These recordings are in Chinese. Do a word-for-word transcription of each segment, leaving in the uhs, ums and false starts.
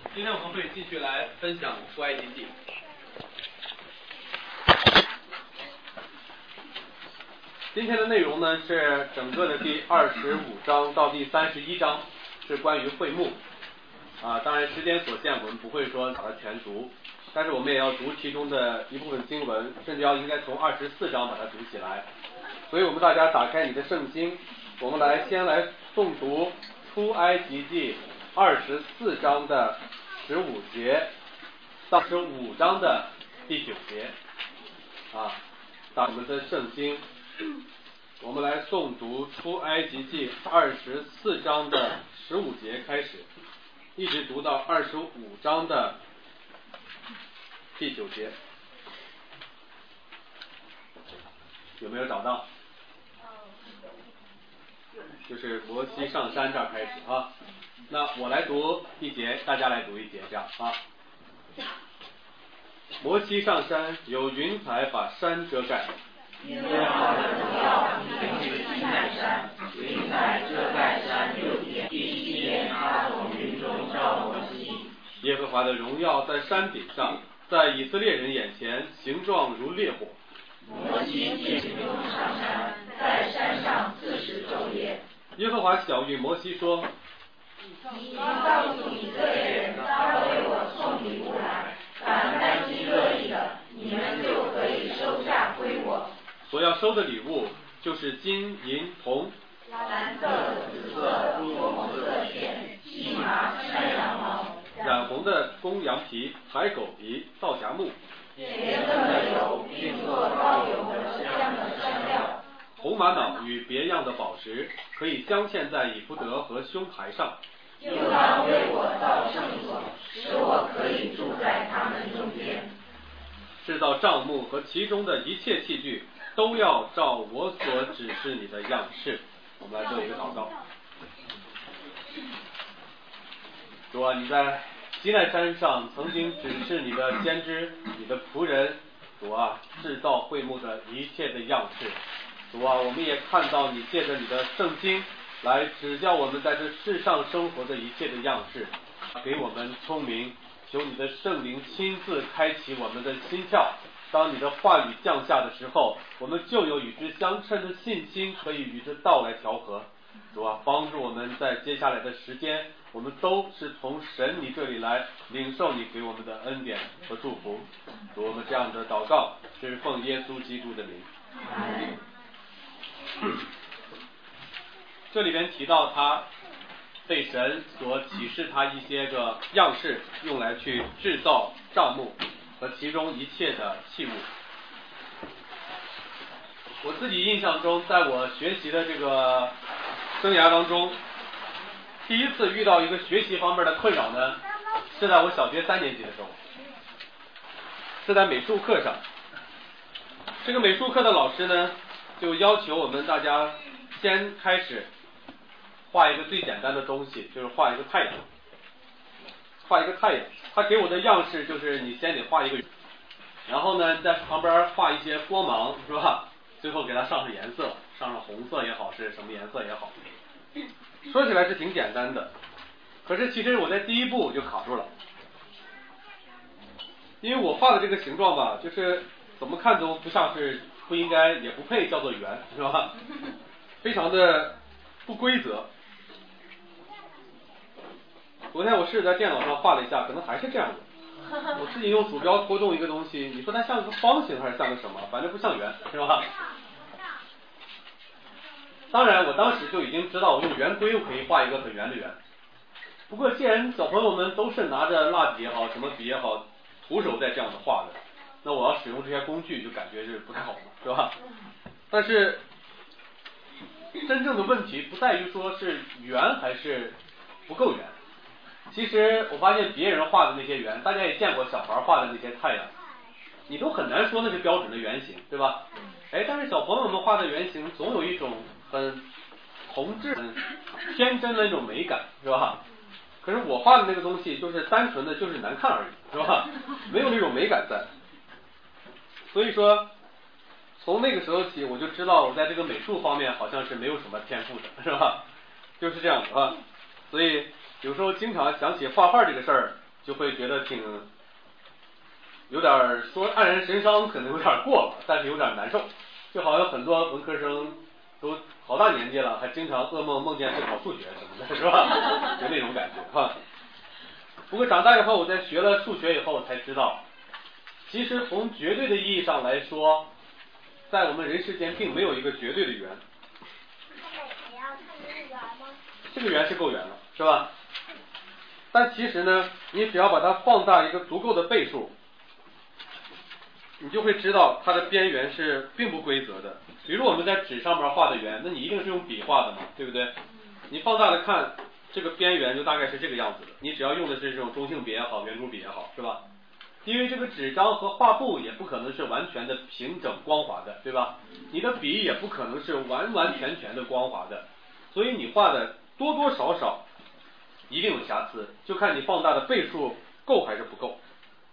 今天我们会继续来分享出埃及记。今天的内容呢是整个的第二十五章到第三十一章，是关于会幕啊。当然时间所限，我们不会说把它全读，但是我们也要读其中的一部分经文，甚至要应该从二十四章把它读起来。所以我们大家打开你的圣经，我们来先来诵读出埃及记二十四章的十五节到十五章的第九节啊，打我们的圣经，我们来诵读出埃及记二十四章的十五节开始，一直读到二十五章的第九节。有没有找到？就是摩西上山这儿开始啊。那我来读一节，大家来读一节，这样啊。摩西上山，有云彩把山遮盖。 耶和华的荣耀临至西奈山，云彩遮盖山六天。第七天，他从云中召摩西。 耶和华的荣耀在山顶上，在以色列人眼前，形状如烈火。 摩西借云中上山，在山上四十昼夜。 耶和华晓谕摩西说： 你告诉以色列人，他为我送礼物来，凡甘心乐意的，你们就可以收下归我。 所要收的礼物就是金银铜， 蓝色、紫色、朱红色线、细麻、山羊毛， 染红的公羊皮、海狗皮、皂荚木， 别赠的油，并做膏油和香的香料。 红玛瑙与别样的宝石，可以镶嵌在以弗得和胸牌上。 又当为我造圣所，使我可以住在他们中间。 制造帐幕和其中的一切器具，都要照我所指示你的样式。我们来做一个祷告。主啊，你在西奈山上曾经指示你的先知、你的仆人，主啊，制造会幕的一切的样式。主啊，我们也看到你借着你的圣经来指教我们在这世上生活的一切的样式，给我们聪明，求你的圣灵亲自开启我们的心窍，当你的话语降下的时候，我们就有与之相称的信心，可以与之道来调和。主啊，帮助我们在接下来的时间，我们都是从神你这里来领受你给我们的恩典和祝福。主，我们这样的祷告是奉耶稣基督的名。这里边提到他被神所启示他一些个样式，用来去制造帐幕和其中一切的器物。我自己印象中，在我学习的这个生涯当中，第一次遇到一个学习方面的困扰呢，是在我小学三年级的时候，是在美术课上。这个美术课的老师呢，就要求我们大家先开始画一个最简单的东西，就是画一个太阳，画一个太阳。他给我的样式就是你先得画一个，然后呢在旁边画一些光芒，是吧？最后给它上上颜色，上上红色也好，是什么颜色也好。说起来是挺简单的，可是其实我在第一步就卡住了，因为我画的这个形状吧，就是怎么看都不像是，不应该也不配叫做圆，是吧？非常的不规则。昨天我试着在电脑上画了一下，可能还是这样的。我自己用鼠标拖动一个东西，你说它像个方形还是像个什么？反正不像圆，是吧？当然，我当时就已经知道，我用圆规可以画一个很圆的圆。不过，既然小朋友们都是拿着蜡笔也好，什么笔也好，徒手在这样的画的，那我要使用这些工具，就感觉是不太好嘛，是吧？但是真正的问题不在于说是圆还是不够圆。其实我发现别人画的那些圆，大家也见过小孩画的那些太阳，你都很难说那是标准的圆形，对吧？哎，但是小朋友们画的圆形总有一种很童稚、很天真的那种美感，是吧？可是我画的那个东西就是单纯的就是难看而已，是吧？没有那种美感在。所以说从那个时候起，我就知道我在这个美术方面好像是没有什么天赋的，是吧？就是这样的啊。所以有时候经常想起画画这个事儿，就就会觉得挺有点说黯然神伤，可能有点过了，但是有点难受，就好像很多文科生都好大年纪了，还经常噩梦梦见是考数学什么的，是吧？就那种感觉哈。不过长大以后，我在学了数学以后，我才知道，其实从绝对的意义上来说，在我们人世间并没有一个绝对的圆。这个圆是够圆了，是吧？但其实呢，你只要把它放大一个足够的倍数，你就会知道它的边缘是并不规则的。比如我们在纸上面画的圆，那你一定是用笔画的嘛，对不对？你放大的看，这个边缘就大概是这个样子的。你只要用的是这种中性笔也好，圆珠笔也好，是吧？因为这个纸张和画布也不可能是完全的平整光滑的，对吧？你的笔也不可能是完完全全的光滑的，所以你画的多多少少一定有瑕疵，就看你放大的倍数够还是不够。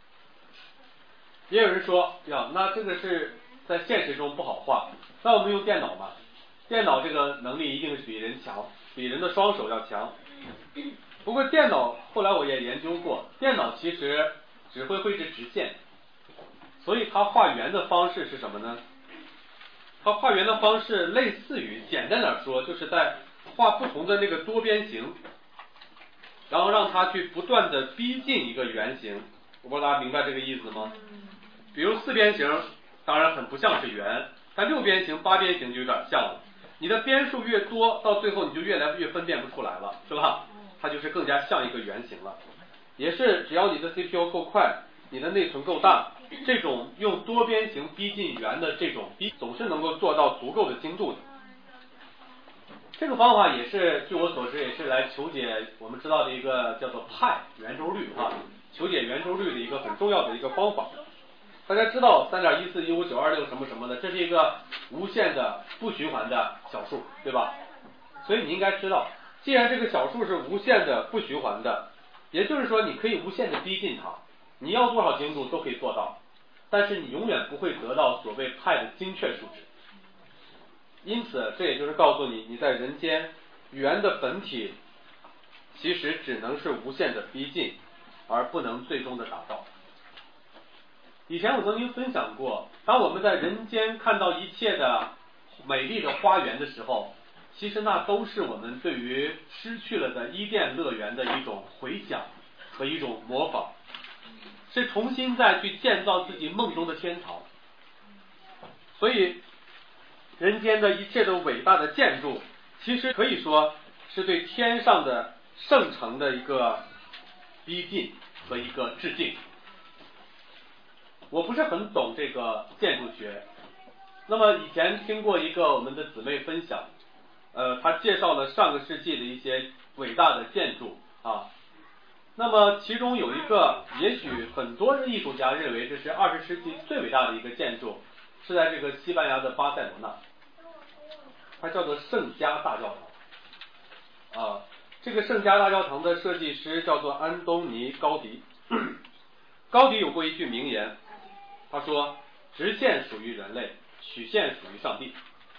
也有人说呀，那这个是在现实中不好画，那我们用电脑嘛，电脑这个能力一定是比人强，比人的双手要强。不过电脑后来我也研究过，电脑其实只会绘制直线，所以它画圆的方式是什么呢？它画圆的方式类似于，简单点说，就是在画不同的那个多边形，然后让它去不断的逼近一个圆形。我不知道大家明白这个意思吗？比如四边形当然很不像是圆，但六边形八边形就有点像了。你的边数越多，到最后你就越来越分辨不出来了，是吧？它就是更加像一个圆形了。也是只要你的 C P U 够快，你的内存够大，这种用多边形逼近圆的这种逼总是能够做到足够的精度的。这个方法也是据我所知也是来求解我们知道的一个叫做派圆周率啊，求解圆周率的一个很重要的一个方法。大家知道 三点一四一五九二六 什么什么的，这是一个无限的不循环的小数，对吧？所以你应该知道，既然这个小数是无限的不循环的，也就是说你可以无限的逼近它，你要多少精度都可以做到，但是你永远不会得到所谓派的精确数值。因此这也就是告诉你，你在人间圆的本体其实只能是无限的逼近，而不能最终的达到。以前我曾经分享过，当我们在人间看到一切的美丽的花园的时候，其实那都是我们对于失去了的伊甸乐园的一种回想和一种模仿，是重新再去建造自己梦中的天堂。所以人间的一切的伟大的建筑，其实可以说是对天上的圣城的一个逼近和一个致敬。我不是很懂这个建筑学，那么以前听过一个我们的姊妹分享，呃，她介绍了上个世纪的一些伟大的建筑啊，那么其中有一个，也许很多的艺术家认为这是二十世纪最伟大的一个建筑，是在这个西班牙的巴塞罗那，它叫做圣家大教堂啊。这个圣家大教堂的设计师叫做安东尼高迪，高迪有过一句名言。他说，直线属于人类，曲线属于上帝。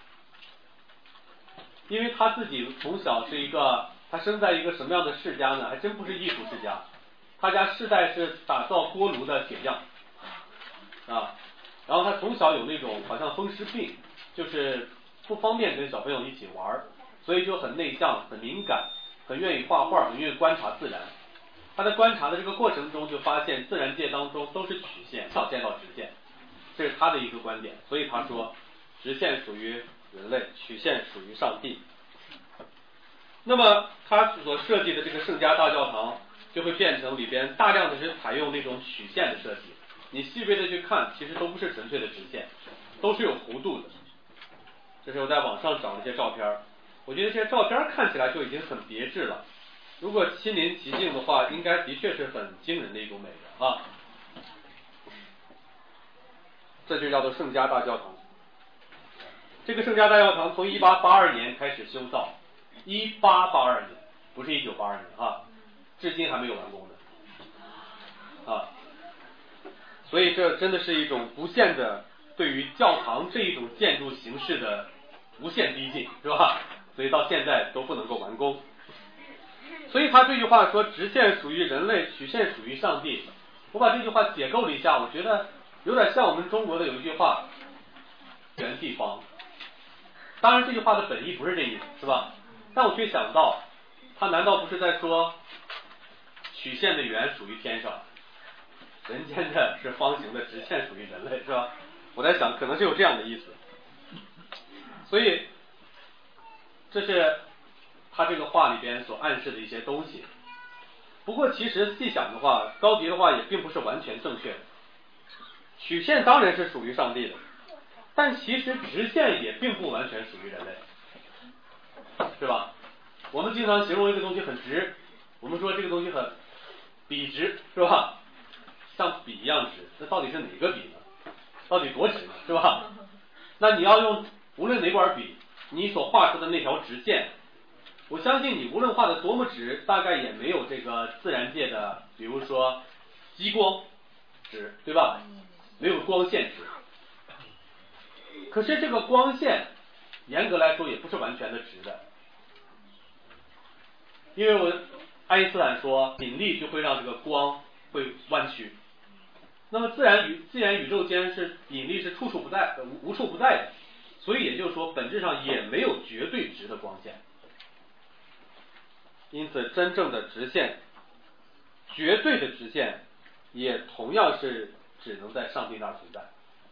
因为他自己从小是一个，他生在一个什么样的世家呢？还真不是艺术世家，他家世代是打造锅炉的铁匠啊。然后他从小有那种好像风湿病，就是不方便跟小朋友一起玩，所以就很内向，很敏感，很愿意画画，很愿意观察自然。他在观察的这个过程中，就发现自然界当中都是曲线，少见到直线，这是他的一个观点。所以他说，直线属于人类，曲线属于上帝。那么他所设计的这个圣家大教堂，就会变成里边大量的是采用那种曲线的设计。你细微的去看，其实都不是纯粹的直线，都是有弧度的。这是我在网上找了一些照片，我觉得这些照片看起来就已经很别致了。如果亲临其境的话，应该的确是很惊人的一种美的啊。这就叫做圣家大教堂。这个圣家大教堂从一八八二年开始修造，一八八二年，不是一九八二年啊，至今还没有完工的啊。所以这真的是一种无限的对于教堂这一种建筑形式的无限逼近，是吧？所以到现在都不能够完工。 所以他这句话说直线属于人类，曲线属于上帝。我把这句话解构了一下，我觉得有点像我们中国的有一句话原地方。当然这句话的本意不是这意思，是吧？但我却想到他难道不是在说曲线的圆属于天上，人间的是方形的直线属于人类，是吧？我在想可能是有这样的意思。所以这是他这个话里边所暗示的一些东西。不过其实细想的话，高迪的话也并不是完全正确的。曲线当然是属于上帝的，但其实直线也并不完全属于人类，是吧？我们经常形容一个东西很直，我们说这个东西很笔直，是吧？像笔一样直，那到底是哪个笔呢？到底多直呢？是吧？那你要用无论哪管笔，你所画出的那条直线，我相信你无论画的多么直，大概也没有这个自然界的，比如说激光直，对吧？没有光线直。可是这个光线严格来说也不是完全的直的，因为我爱因斯坦说引力就会让这个光会弯曲。那么自然宇自然宇宙间是引力是处处不在无处不在的，所以也就是说本质上也没有绝对直的光线。因此真正的直线，绝对的直线也同样是只能在上帝那儿存在。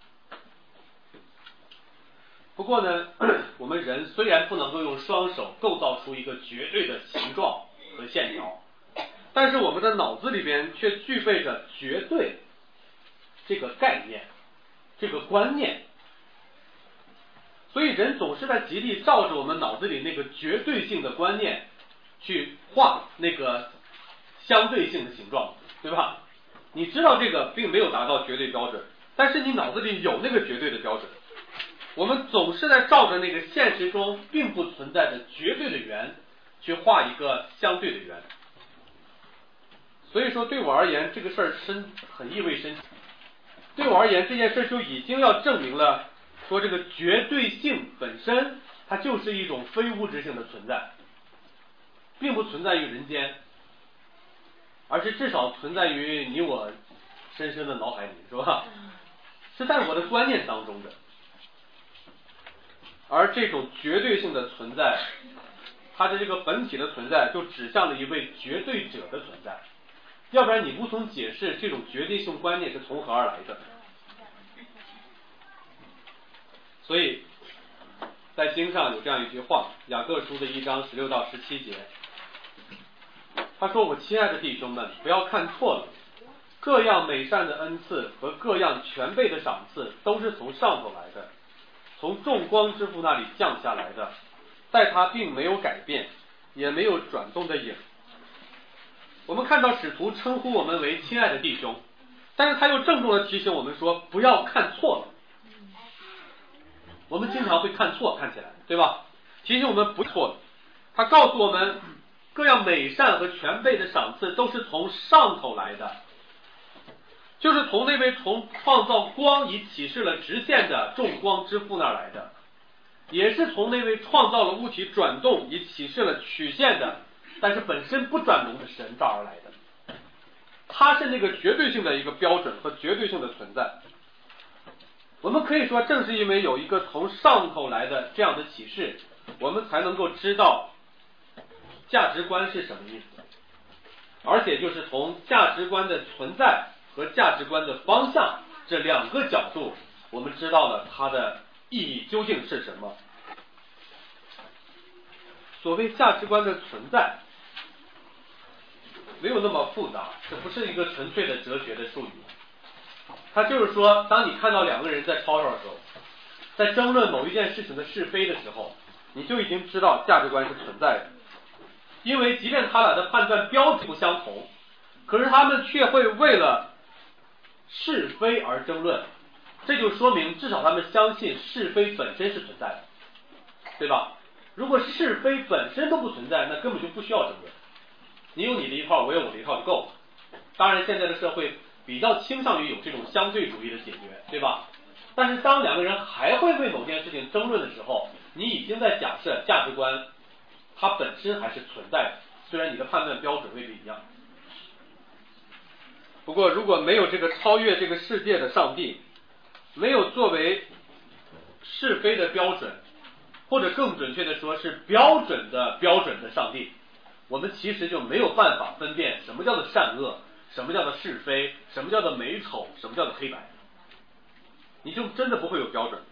不过呢，我们人虽然不能够用双手构造出一个绝对的形状和线条，但是我们的脑子里边却具备着绝对这个概念，这个观念。所以人总是在极力照着我们脑子里那个绝对性的观念去画那个相对性的形状，对吧？你知道这个并没有达到绝对标准，但是你脑子里有那个绝对的标准。我们总是在照着那个现实中并不存在的绝对的圆去画一个相对的圆。所以说对我而言这个事儿深很意味深长。对我而言这件事就已经要证明了说这个绝对性本身它就是一种非物质性的存在，并不存在于人间，而是至少存在于你我深深的脑海里，是吧？是在我的观念当中的。而这种绝对性的存在，它的这个本体的存在就指向了一位绝对者的存在，要不然你无从解释这种绝对性观念是从何而来的。所以在经上有这样一句话，雅各书的一章十六到十七节，他说：我亲爱的弟兄们，不要看错了，各样美善的恩赐和各样全备的赏赐都是从上头来的，从众光之父那里降下来的，但他并没有改变，也没有转动的影。我们看到使徒称呼我们为亲爱的弟兄，但是他又郑重地提醒我们说不要看错了。我们经常会看错，看起来对吧？提醒我们不错了。他告诉我们各样美善和全备的赏赐都是从上头来的，就是从那位从创造光以启示了直线的众光之父那儿来的，也是从那位创造了物体转动以启示了曲线的但是本身不转动的神这儿而来的。它是那个绝对性的一个标准和绝对性的存在。我们可以说正是因为有一个从上头来的这样的启示，我们才能够知道价值观是什么意思，而且就是从价值观的存在和价值观的方向这两个角度，我们知道了它的意义究竟是什么。所谓价值观的存在没有那么复杂，这不是一个纯粹的哲学的术语。它就是说，当你看到两个人在吵吵的时候，在争论某一件事情的是非的时候，你就已经知道价值观是存在的。因为即便他俩的判断标准不相同，可是他们却会为了是非而争论，这就说明至少他们相信是非本身是存在的，对吧？如果是非本身都不存在，那根本就不需要争论，你有你的一套，我有我的一套就够了。当然现在的社会比较倾向于有这种相对主义的解决，对吧？但是当两个人还会为某件事情争论的时候，你已经在假设价值观它本身还是存在的， 虽然你的判断标准未必一样。不过如果没有这个超越这个世界的上帝，没有作为是非的标准，或者更准确的说是标准的标准的上帝，我们其实就没有办法分辨什么叫做善恶，什么叫做是非，什么叫做美丑，什么叫做黑白，你就真的不会有标准。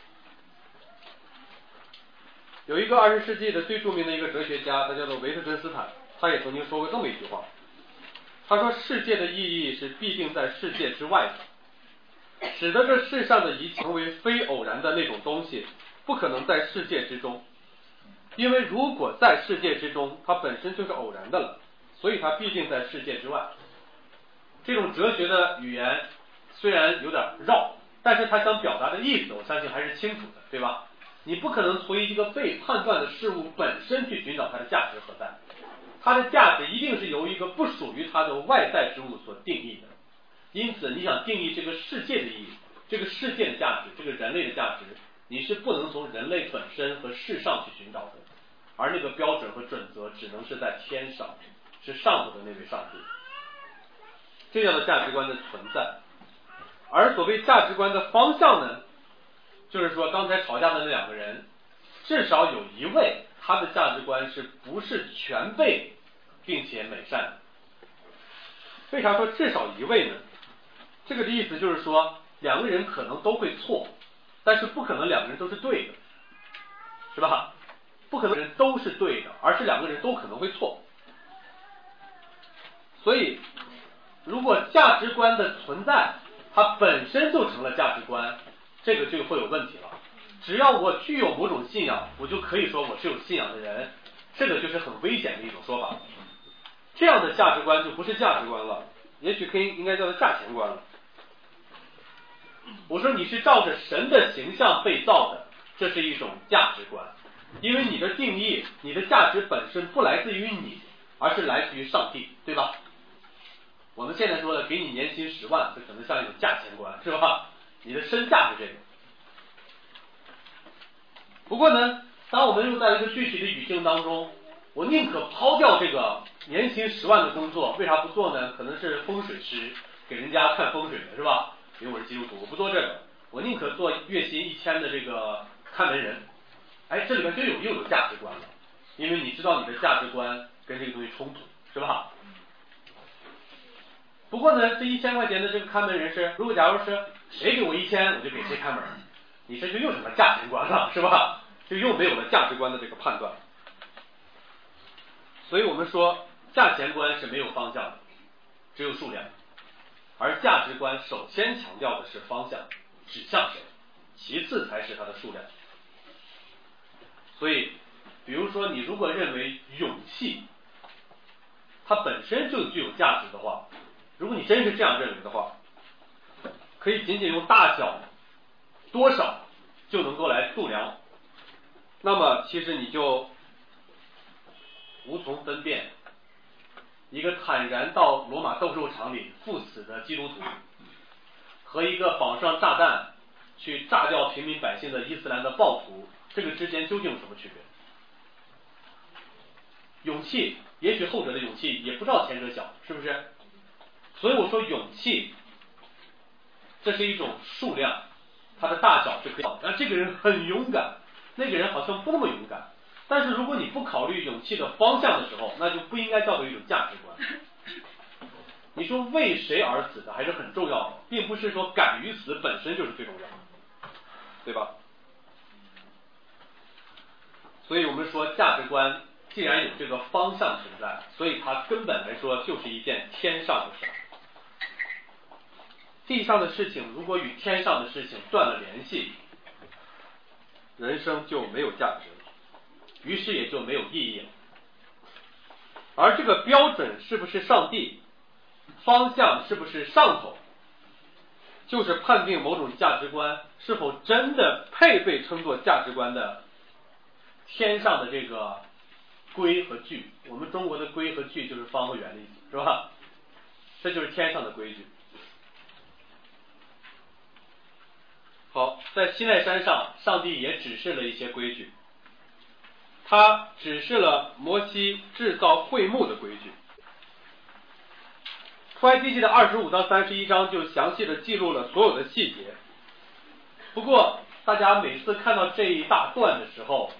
有一个二十世纪的最著名的一个哲学家，他叫做维特根斯坦，他也曾经说过这么一句话，他说世界的意义是必定在世界之外的，使得这世上的一切成为非偶然的那种东西，不可能在世界之中，因为如果在世界之中，它本身就是偶然的了，所以它必定在世界之外。这种哲学的语言虽然有点绕，但是他想表达的意思我相信还是清楚的，对吧？你不可能从一个被判断的事物本身去寻找它的价值何在，它的价值一定是由一个不属于它的外在之物所定义的。因此你想定义这个世界的意义，这个世界的价值，这个人类的价值，你是不能从人类本身和世上去寻找的，而那个标准和准则只能是在天上，是上头的那位上帝。这样的价值观的存在，而所谓价值观的方向呢，就是说刚才吵架的那两个人，至少有一位他的价值观是不是全备并且美善的。为啥说至少一位呢？这个的意思就是说两个人可能都会错，但是不可能两个人都是对的，是吧？不可能人都是对的，而是两个人都可能会错。所以如果价值观的存在它本身就成了价值观，这个就会有问题了。只要我具有某种信仰，我就可以说我是有信仰的人，这个就是很危险的一种说法。这样的价值观就不是价值观了，也许可以应该叫做价钱观了。我说你是照着神的形象被造的，这是一种价值观，因为你的定义，你的价值本身不来自于你，而是来自于上帝，对吧？我们现在说的给你年薪十万，这可能像一种价钱观，是吧？你的身价是这个。不过呢，当我们又在一个具体的语境当中，我宁可抛掉这个年薪十万的工作，为啥不做呢？可能是风水师，给人家看风水的，是吧？因为我是基督徒，我不做这个，我宁可做月薪一千的这个看门人。哎，这里面就有又有价值观了，因为你知道你的价值观跟这个东西冲突，是吧？不过呢，这一千块钱的这个看门人是，如果假如是谁给我一千，我就给谁看门，你这就又成了价钱观了，是吧？就又没有了价值观的这个判断。所以我们说价钱观是没有方向的，只有数量，而价值观首先强调的是方向，指向谁，其次才是它的数量。所以比如说你如果认为勇气它本身就具有价值的话，如果你真是这样认为的话，可以仅仅用大小多少就能够来度量，那么其实你就无从分辨一个坦然到罗马斗兽场里赴死的基督徒和一个绑上炸弹去炸掉平民百姓的伊斯兰的暴徒，这个之间究竟有什么区别？勇气，也许后者的勇气也不知道前者小，是不是？所以我说勇气这是一种数量，它的大小是可以的。那这个人很勇敢，那个人好像不那么勇敢。但是如果你不考虑勇气的方向的时候，那就不应该叫做一种价值观。你说为谁而死的还是很重要的，并不是说敢于死本身就是最重要的，对吧？所以我们说价值观既然有这个方向存在，所以它根本来说就是一件天上的事。地上的事情如果与天上的事情断了联系，人生就没有价值了，于是也就没有意义了。而这个标准是不是上帝，方向是不是上头，就是判定某种价值观是否真的配被称作价值观的天上的这个规和矩。我们中国的规和矩就是方和圆的意思，是吧？这就是天上的规矩。好，在西奈山上，上帝也指示了一些规矩， 他指示了摩西制造会幕的规矩。出埃及记的二十五到三十一章就详细的记录了所有的细节。不过大家每次看到这一大段的时候，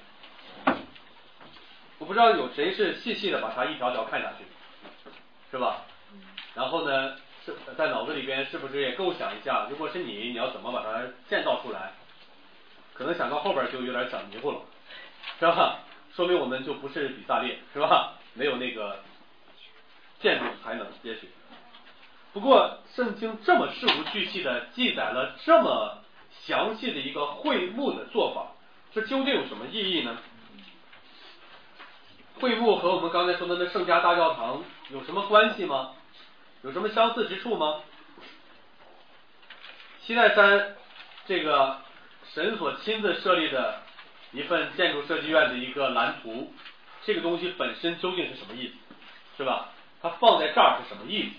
我不知道有谁是细细的把它一条条看下去，是吧？然后呢，是在脑子里边是不是也构想一下，如果是你，你要怎么把它建造出来？可能想到后边就有点想迷糊了，是吧？说明我们就不是比萨列，是吧？没有那个建筑才能，也许。不过圣经这么事无巨细的记载了这么详细的一个会幕的做法，这究竟有什么意义呢？会幕和我们刚才说的那圣家大教堂有什么关系吗？有什么相似之处吗？西奈山这个神所亲自设立的一份建筑设计院的一个蓝图，这个东西本身究竟是什么意思，是吧？它放在这儿是什么意思？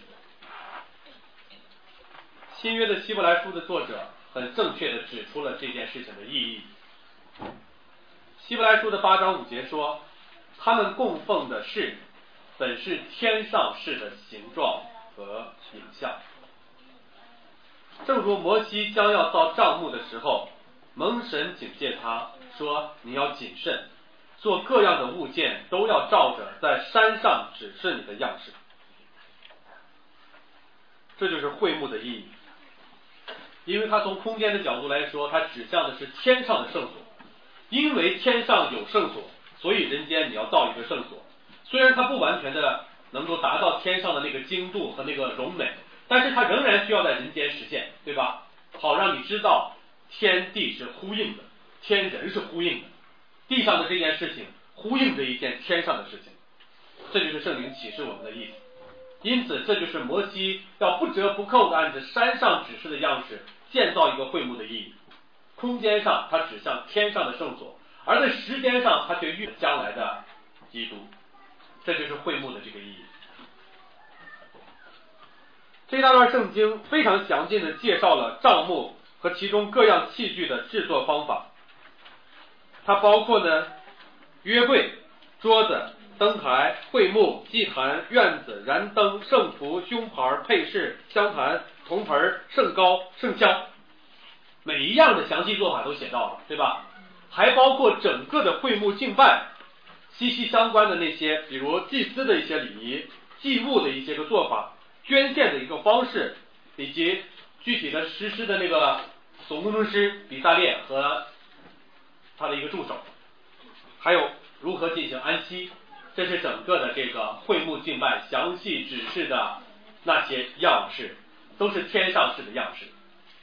新约的希伯来书的作者很正确的指出了这件事情的意义。希伯来书的八章五节说，他们供奉的是本是天上式的形状和影像。正如摩西将要造帐幕的时候，蒙神警戒他说，你要谨慎，做各样的物件都要照着在山上指示你的样式。这就是会幕的意义，因为它从空间的角度来说，它指向的是天上的圣所。因为天上有圣所，所以人间你要造一个圣所。虽然它不完全的能够达到天上的那个精度和那个荣美，但是它仍然需要在人间实现，对吧？好让你知道天地是呼应的，天人是呼应的，地上的这件事情呼应着一件天上的事情，这就是圣灵启示我们的意思。因此这就是摩西要不折不扣的按着山上指示的样式建造一个会幕的意义。空间上它指向天上的圣所，而在时间上它却预将来的基督，这就是会幕的这个意义。这一大段圣经非常详尽的介绍了帐幕和其中各样器具的制作方法，它包括呢约柜、桌子、灯台、会幕、祭坛、院子、燃灯、圣服、胸牌、配饰、香坛、铜盆、圣膏、圣香，每一样的详细做法都写到了，对吧？还包括整个的会幕敬拜息息相关的那些，比如祭司的一些礼仪、祭物的一些个做法、捐献的一个方式，以及具体的实施的那个总工程师比萨列和他的一个助手，还有如何进行安息，这是整个的这个会幕敬拜详细指示的那些样式，都是天上式的样式。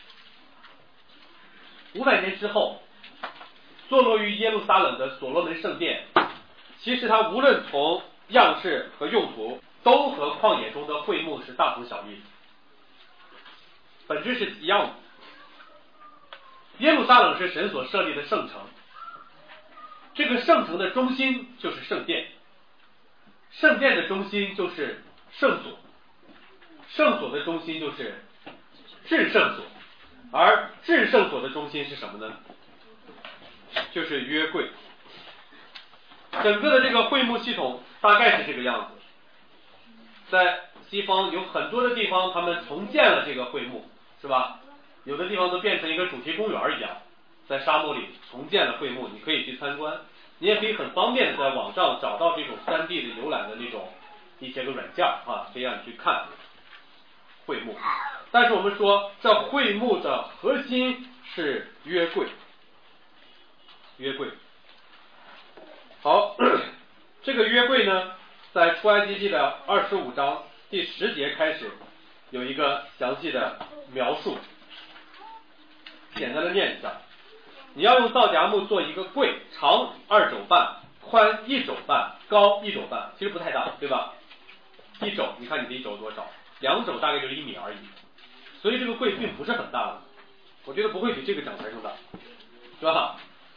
五百年之后，坐落于耶路撒冷的所罗门圣殿，其实它无论从样式和用途，都和旷野中的会幕是大同小异，本质是一样的。耶路撒冷是神所设立的圣城，这个圣城的中心就是圣殿，圣殿的中心就是圣所，圣所的中心就是至圣所，而至圣所的中心是什么呢？就是约柜。整个的这个会幕系统大概是这个样子。在西方有很多的地方他们重建了这个会幕，是吧？有的地方都变成一个主题公园一样，在沙漠里重建了会幕，你可以去参观，你也可以很方便的在网上找到这种 三 D 的浏览的那种一些个软件啊，可以让你去看会幕。但是我们说这会幕的核心是约柜，约柜。好，这个约柜呢，在出埃及记的二十五章第十节开始有一个详细的描述，简单的念一下。你要用皂荚木做一个柜，长二肘半，宽一肘半，高一肘半，其实不太大，对吧？一肘，你看你的一肘多少？两肘大概就是一米而已，所以这个柜并不是很大的，我觉得不会比这个讲台更大，是吧？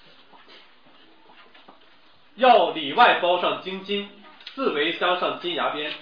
要里外包上金金，四围镶上金牙边，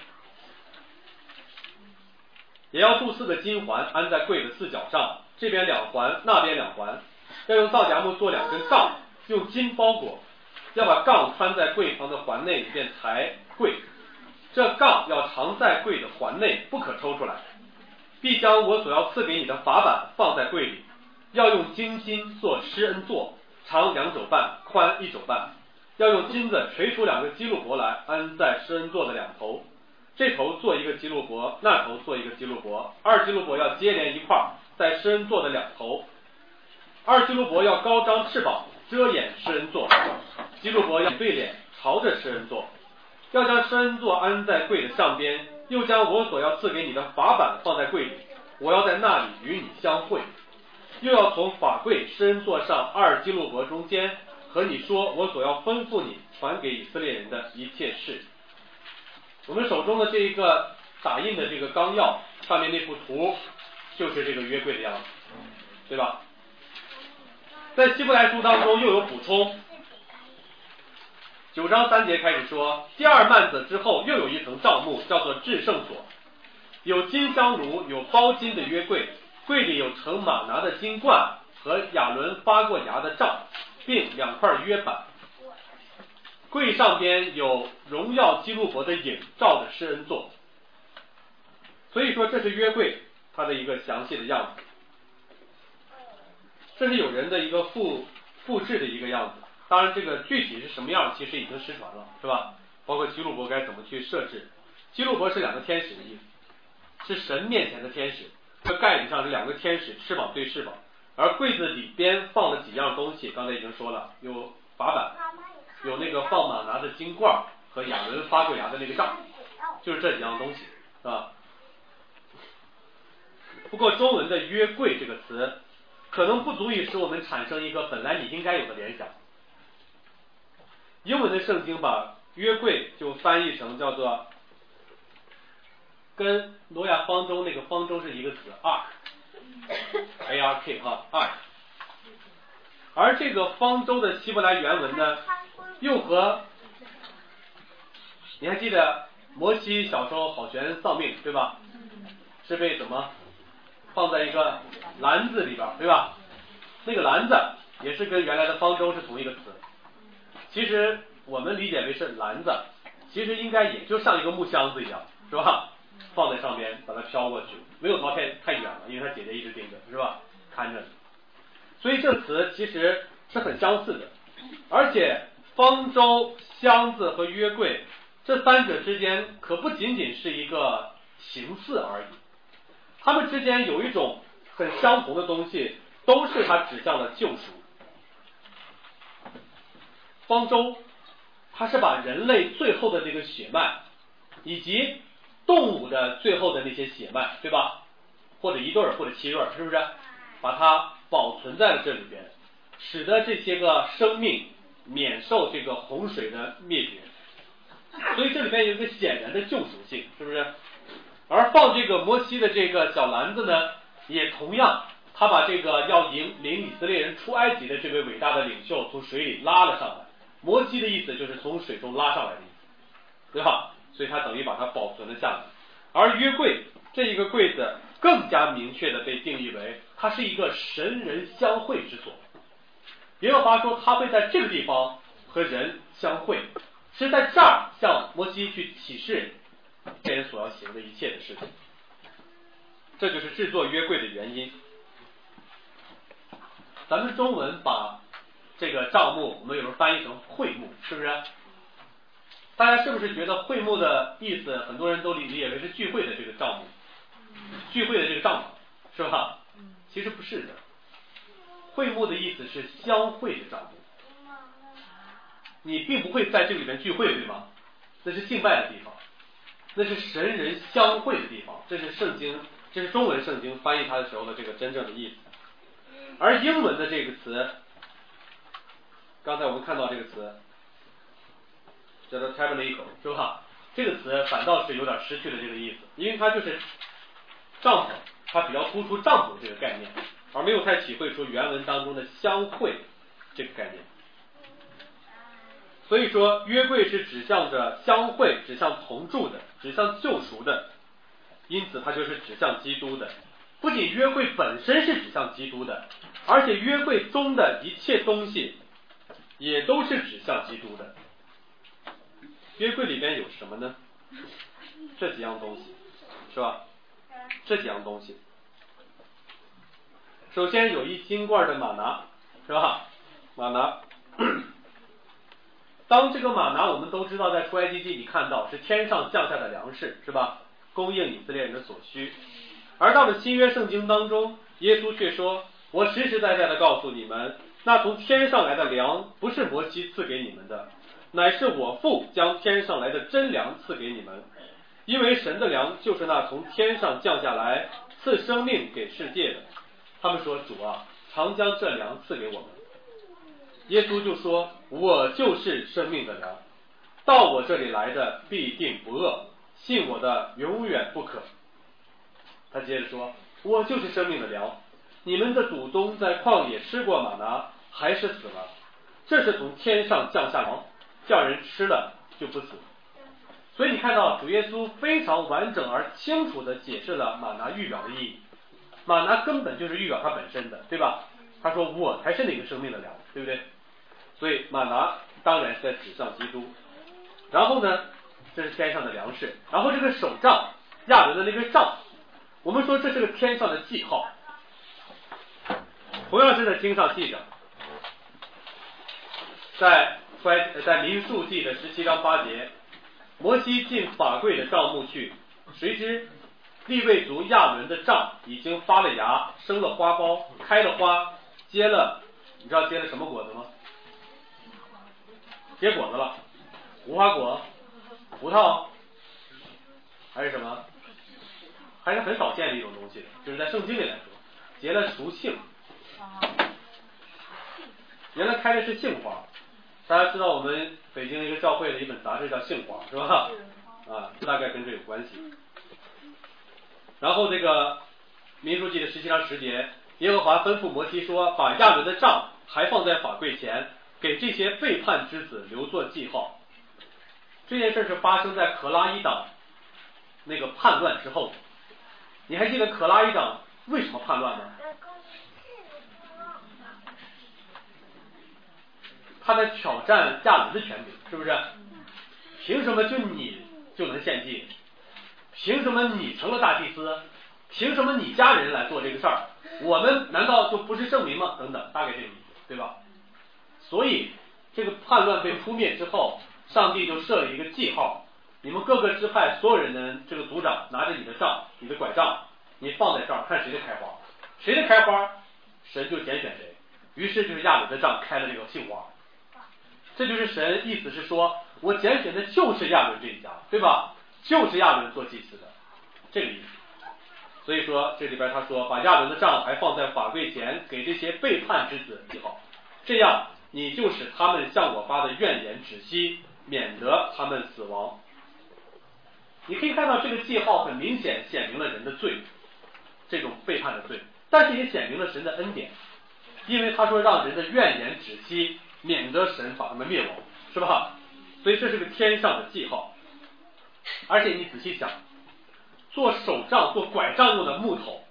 也要铸四个金环安在柜的四角上，这边两环，那边两环。要用皂荚木做两根杠，用金包裹， 要把杠穿在柜旁的环内，以便抬柜。这杠要藏在柜的环内，不可抽出来。必将我所要赐给你的法版放在柜里，要用金心做施恩座，长两肘半，宽一肘半。要用金子锤出两个基路伯来，安在施恩座的两头。这头做一个基路伯，那头做一个基路伯，二基路伯要接连一块，在施恩座的两头。二基路伯要高张翅膀，遮掩施恩座。基路伯要对脸朝着施恩座。要将施恩座安在柜的上边，又将我所要赐给你的法版放在柜里，我要在那里与你相会。又要从法柜施恩座上二基路伯中间和你说我所要吩咐你传给以色列人的一切事。我们手中的这一个打印的这个纲要上面那幅图就是这个约柜的样子，对吧？在希伯来书当中又有补充，九章三节开始说，第二幔子之后又有一层帐幕，叫做至圣所，有金香炉，有包金的约柜，柜里有盛玛拿的金罐和亚伦发过芽的杖，并两块约板。柜上边有荣耀基路伯的影照着施恩座。所以说这是约柜它的一个详细的样子，这是有人的一个复复制的一个样子。当然这个具体是什么样其实已经失传了，是吧？包括基路伯该怎么去设置。基路伯是两个天使的意思，是神面前的天使，这盖子上是两个天使，翅膀对翅膀。而柜子里边放了几样东西，刚才已经说了，有法版，有那个放玛拿的金罐和亚伦发过芽的那个杖，就是这几样东西，是吧？不过中文的约柜这个词可能不足以使我们产生一个本来你应该有的联想。英文的圣经把约柜就翻译成叫做，跟挪亚方舟那个方舟是一个词 ark A R K 哈 ark， 而这个方舟的希伯来原文呢，又和你还记得摩西小时候好悬丧命对吧？是被怎么放在一个篮子里边对吧？那个篮子也是跟原来的方舟是同一个词。其实我们理解为是篮子，其实应该也就像一个木箱子一样，是吧？放在上边把它飘过去，没有逃太太远了，因为他姐姐一直盯着，是吧？看着。所以这个词其实是很相似的，而且方舟、箱子和约柜这三者之间可不仅仅是一个形似而已，它们之间有一种很相同的东西，都是它指向了救赎。方舟它是把人类最后的那个血脉以及动物的最后的那些血脉，对吧？或者一对儿或者七对儿，是不是把它保存在了这里边，使得这些个生命免受这个洪水的灭绝。所以这里边有一个显然的救赎性，是不是？而放这个摩西的这个小篮子呢，也同样他把这个要引领以色列人出埃及的这位伟大的领袖从水里拉了上来。摩西的意思就是从水中拉上来的意思，对吧？所以他等于把它保存了下来。而约柜这一个柜子更加明确的被定义为它是一个神人相会之所。耶和华说他会在这个地方和人相会，是在这儿向摩西去启示这人所要行的一切的事情。这就是制作约柜的原因。咱们中文把这个帐幕我们有时候翻译成会幕，是不是？大家是不是觉得会幕的意思很多人都理解为是聚会的这个帐幕，聚会的这个帐篷，是吧？其实不是的，会幕的意思是相会的帐幕。你并不会在这里面聚会，对吗？那是敬拜的地方，那是神人相会的地方，这是圣经，这是中文圣经翻译它的时候的这个真正的意思。而英文的这个词，刚才我们看到这个词叫做 tabernacle， 是吧？这个词反倒是有点失去了这个意思，因为它就是帐篷，它比较突出帐篷这个概念，而没有太体会出原文当中的相会这个概念。所以说约柜是指向着相会，指向同住的，指向救赎的，因此它就是指向基督的。不仅约柜本身是指向基督的，而且约柜中的一切东西也都是指向基督的。约柜里边有什么呢？这几样东西，是吧？这几样东西，首先有一金罐的玛拿，是吧？玛拿，当这个玛拿，我们都知道在出埃及记里看到是天上降下的粮食，是吧？供应以色列人的所需。而到了新约圣经当中，耶稣却说，我实实在在的告诉你们，那从天上来的粮不是摩西赐给你们的，乃是我父将天上来的真粮赐给你们。因为神的粮就是那从天上降下来赐生命给世界的。他们说，主啊，常将这粮赐给我们。耶稣就说，我就是生命的粮，到我这里来的必定不饿，信我的永远不渴。他接着说，我就是生命的粮，你们的祖宗在旷野吃过玛拿，还是死了，这是从天上降下粮，叫人吃了就不死。所以你看到主耶稣非常完整而清楚地解释了玛拿预表的意义。玛拿根本就是预表它本身的，对吧？他说我才是那个生命的粮，对不对？所以玛拿当然是在指向基督。然后呢，这是天上的粮食。然后这个手杖，亚伦的那个杖，我们说这是个天上的记号。同样是在经上记着，在在民数记的十七章八节，摩西进法柜的帐幕去，谁知利未族亚伦的杖已经发了芽，生了花苞，开了花，结了，你知道结了什么果子吗？结果子了，无花果、葡萄，还是什么？还是很少见的一种东西，就是在圣经里来说，结了熟杏。原来开的是杏花，大家知道我们北京一个教会的一本杂志叫《杏花》，是吧？啊，大概跟这有关系。然后这个民数记的十七章十节，耶和华吩咐摩西说，把亚伦的杖还放在法柜前，给这些背叛之子留作记号。这件事是发生在可拉伊党那个叛乱之后。你还记得可拉伊党为什么叛乱吗？他在挑战亚伦的权柄，是不是？凭什么就你就能献祭？凭什么你成了大祭司？凭什么你家人来做这个事儿？我们难道就不是圣民吗？等等，大概这个意思，对吧？所以这个叛乱被扑灭之后，上帝就设了一个记号，你们各个支派所有人的这个族长拿着你的杖，你的拐杖，你放在这儿，看谁的开花，谁的开花，神就拣选谁。于是就是亚伦的杖开了这个杏花。这就是神意思是说，我拣选的就是亚伦这一家，对吧？就是亚伦做祭司的，这个意思。所以说这里边他说，把亚伦的杖还放在法柜前，给这些背叛之子记号，这样你就使他们向我发的怨言止息，免得他们死亡。你可以看到这个记号很明显显明了人的罪，这种背叛的罪，但是也显明了神的恩典，因为他说让人的怨言止息，免得神把他们灭亡，是吧？所以这是个天上的记号。而且你仔细想，做手杖做拐杖用的木头，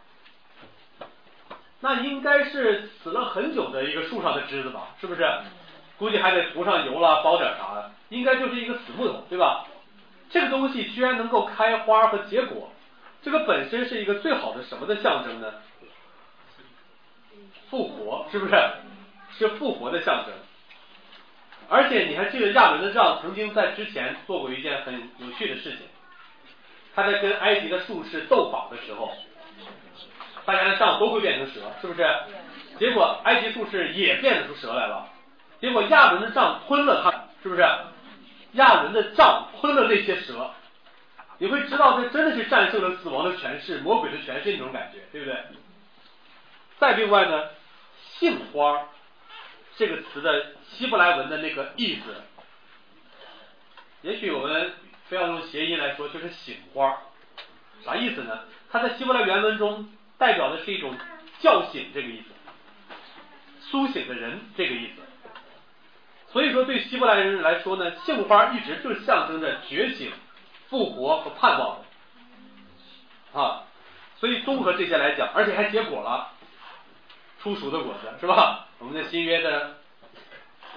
那应该是死了很久的一个树上的枝子吧，是不是？估计还得涂上油啦，包点啥的，应该就是一个死木头，对吧？这个东西居然能够开花和结果，这个本身是一个最好的什么的象征呢？复活，是不是？是复活的象征。而且你还记得亚伦的杖曾经在之前做过一件很有趣的事情，他在跟埃及的术士斗法的时候，大家的杖都会变成蛇，是不是？结果埃及术士也变出蛇来了，结果亚伦的杖吞了他，是不是？亚伦的杖吞了那些蛇，你会知道这真的是战胜了死亡的权势，魔鬼的权势那种感觉，对不对？再另外呢，杏花这个词的希伯来文的那个意思，也许我们非要用谐音来说，就是醒花。啥意思呢？它在希伯来原文中代表的是一种叫醒这个意思，苏醒的人这个意思。所以说对希伯来人来说呢，杏花一直就象征着觉醒、复活和盼望的啊。所以综合这些来讲，而且还结果了，出熟的果子，是吧？我们的新约的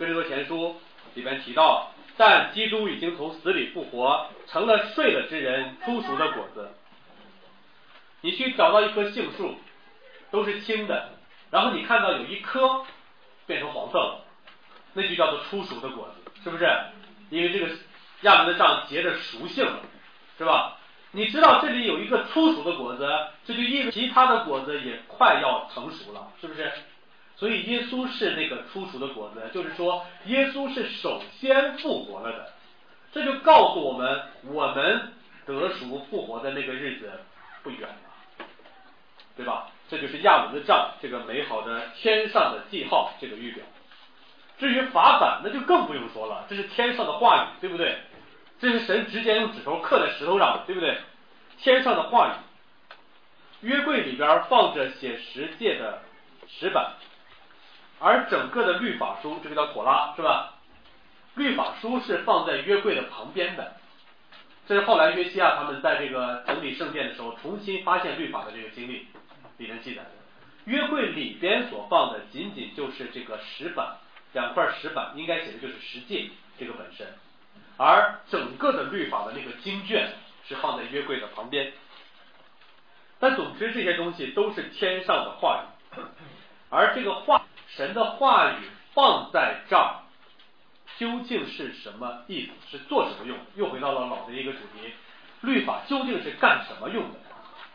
哥林多前书里边提到，但基督已经从死里复活，成了睡了之人初熟的果子。你去找到一棵杏树，都是青的，然后你看到有一颗变成黄色了，那就叫做初熟的果子，是不是？因为这个亚门的杖结着熟性了，是吧？你知道这里有一个初熟的果子，这就意味着其他的果子也快要成熟了，是不是？所以耶稣是那个初熟的果子，就是说耶稣是首先复活了的，这就告诉我们，我们得赎复活的那个日子不远了，对吧？这就是亚门的杖，这个美好的天上的记号，这个预表。至于法版，那就更不用说了，这是天上的话语，对不对？这是神直接用指头刻在石头上的，对不对？天上的话语。约柜里边放着写十诫的石板，而整个的律法书，这个叫妥拉，是吧？律法书是放在约柜的旁边的，这是后来约西亚他们在这个整理圣殿的时候重新发现律法的这个经历里面记载的。约柜里边所放的仅仅就是这个石板，两块石板，应该写的就是十诫这个本身，而整个的律法的那个经卷是放在约柜的旁边。但总之这些东西都是天上的话语，而这个话神的话语放在这儿究竟是什么意思，是做什么用的？又回到了老的一个主题，律法究竟是干什么用的？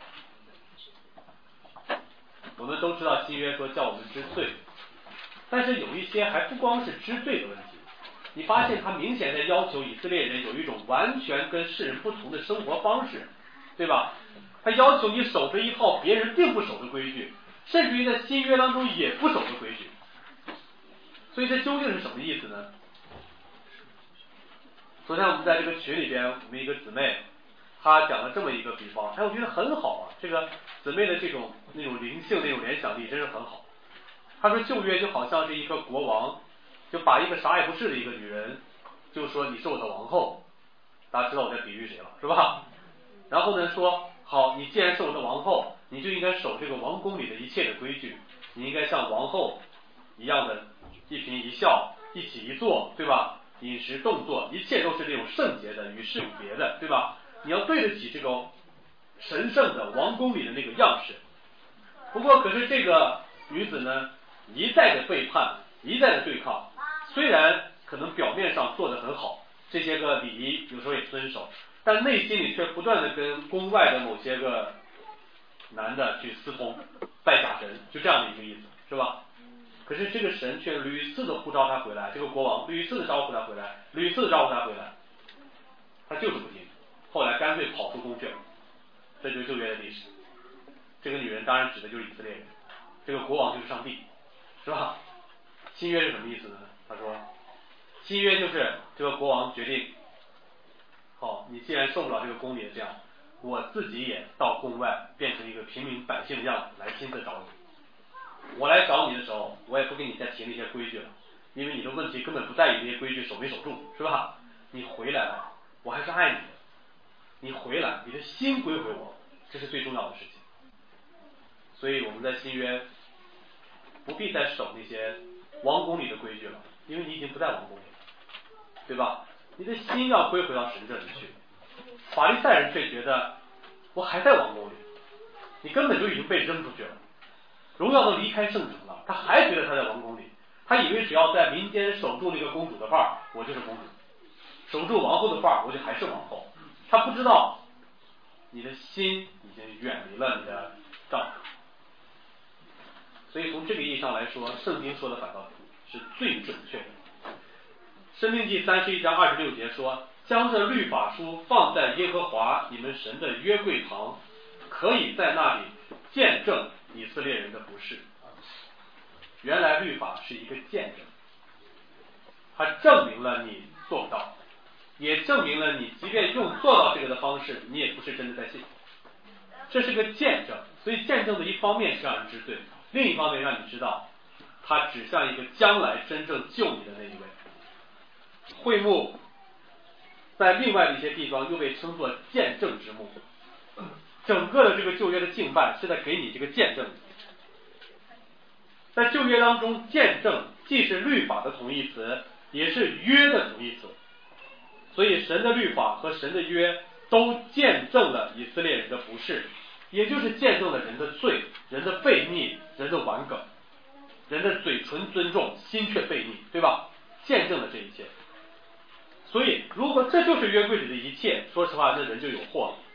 我们都知道新约说叫我们知罪，但是有一些还不光是知罪的问题，你发现他明显在要求以色列人有一种完全跟世人不同的生活方式，对吧？他要求你守着一套别人并不守的规矩，甚至于在新约当中也不守的规矩。所以这究竟是什么意思呢？昨天我们在这个群里边，我们一个姊妹她讲了这么一个比方，哎，我觉得很好啊，这个姊妹的这种那种灵性那种联想力真是很好。她说旧约就好像是一个国王，就把一个啥也不是的一个女人，就说你是我的王后，大家知道我在比喻谁了，是吧？然后呢说，好，你既然是我的王后，你就应该守这个王宫里的一切的规矩，你应该像王后一样的一颦一笑，一起一坐，对吧？饮食动作一切都是这种圣洁的，与世有别的，对吧？你要对得起这个神圣的王宫里的那个样式。不过可是这个女子呢，一再的背叛，一再的对抗，虽然可能表面上做得很好，这些个礼仪有时候也遵守，但内心里却不断的跟宫外的某些个男的去私通拜假神，就这样的一个意思，是吧？可是这个神却屡次的呼召他回来，这个国王屡次的招呼他回来，屡次的招呼他回来，他就是不听，后来干脆跑出宫去了。这就是旧约的历史。这个女人当然指的就是以色列人，这个国王就是上帝，是吧？新约是什么意思呢？他说新约就是这个国王决定，好，你既然受不了这个宫里的这样，我自己也到宫外变成一个平民百姓的样子来亲自找你。我来找你的时候，我也不跟你再提那些规矩了，因为你的问题根本不在于这些规矩守没守住，是吧？你回来了，我还是爱你的，你回来，你的心归回我，这是最重要的事情。所以我们在新约不必再守那些王宫里的规矩了，因为你已经不在王宫里了，对吧？你的心要归回到神这里去。法利赛人却觉得我还在王宫里，你根本就已经被扔出去了，荣耀都离开圣城了，他还觉得他在王宫里，他以为只要在民间守住那个公主的范儿，我就是公主，守住王后的范儿，我就还是王后。他不知道你的心已经远离了你的丈夫。所以从这个意义上来说，圣经说的反倒是最准确的。申命记三十一章二十六节说，将这律法书放在耶和华你们神的约柜旁，可以在那里见证以色列人的不是。原来律法是一个见证，它证明了你做不到，也证明了你即便用做到这个的方式，你也不是真的在信。这是个见证，所以见证的一方面是让人知罪，另一方面让你知道它指向一个将来真正救你的那一位。会幕在另外的一些地方又被称作见证之幕，整个的这个旧约的敬拜是在给你这个见证。在旧约当中，见证既是律法的同义词，也是约的同义词。所以神的律法和神的约都见证了以色列人的不是，也就是见证了人的罪、人的悖逆、人的顽梗，人的嘴唇尊重，心却悖逆，对吧？见证了这一切。所以如果这就是约柜里的一切，说实话，那人就有祸了。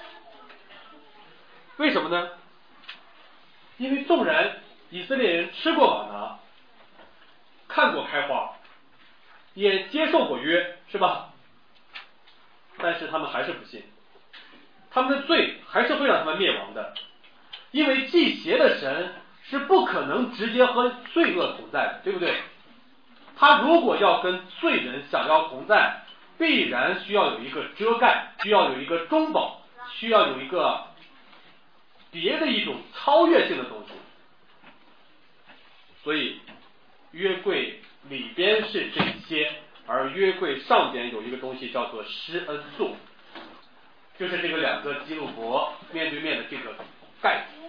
为什么呢？因为纵然以色列人吃过玛拿，看过开花，也接受过约，是吧？但是他们还是不信，他们的罪还是会让他们灭亡的。因为祭邪的神是不可能直接和罪恶同在的，对不对？他如果要跟罪人想要同在，必然需要有一个遮盖，需要有一个中保，需要有一个别的一种超越性的东西。所以约柜里边是这些，而约柜上边有一个东西叫做施恩座，就是这个两个基路伯面对面的这个盖子。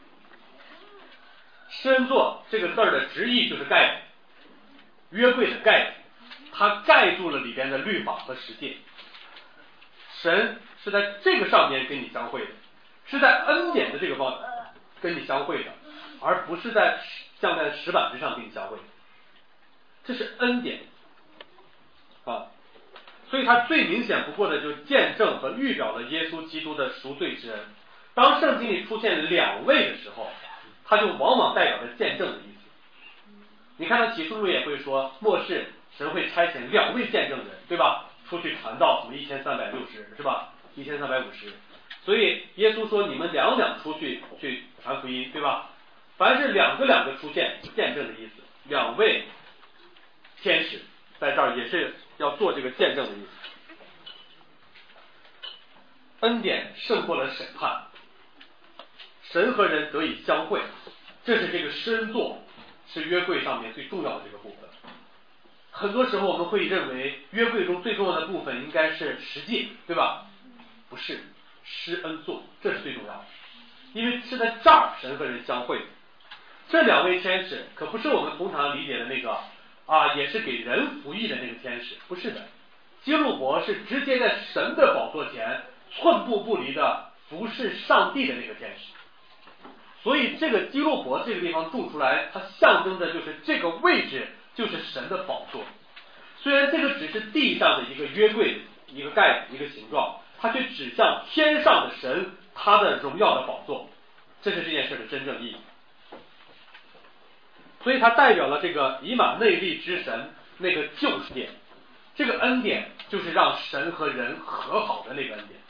施恩座这个字儿的直译就是盖子，约柜的盖子，它盖住了里边的律法和实践。神是在这个上面跟你相会的，是在恩典的这个方跟你相会的，而不是在降在石板之上跟你相会的。这是恩典啊，所以它最明显不过的就见证和预表了耶稣基督的赎罪之恩。当圣经里出现两位的时候，它就往往代表着见证的意思。你看到启示录也会说，末世神会差遣两位见证人，对吧？出去传道，什么一千三百六十是吧？一千三百五十。所以耶稣说，你们两两出去去传福音，对吧？凡是两个两个出现，见证的意思。两位天使在这儿也是要做这个见证的意思。恩典胜过了审判，神和人得以相会，这是这个施恩座是约柜上面最重要的这个部分。很多时候我们会认为约柜中最重要的部分应该是十诫，对吧？不是，施恩座这是最重要的，因为是在这儿神和人相会。这两位天使可不是我们通常理解的那个啊，也是给人服役的那个天使，不是的。基路伯是直接在神的宝座前寸步不离的服侍上帝的那个天使。所以这个基路伯这个地方注出来，它象征的就是这个位置就是神的宝座。虽然这个只是地上的一个约柜，一个盖子，一个形状，它却指向天上的神，他的荣耀的宝座。这是这件事的真正意义。所以它代表了这个以马内利之神那个救赎典，这个恩典就是让神和人和好的那个恩典。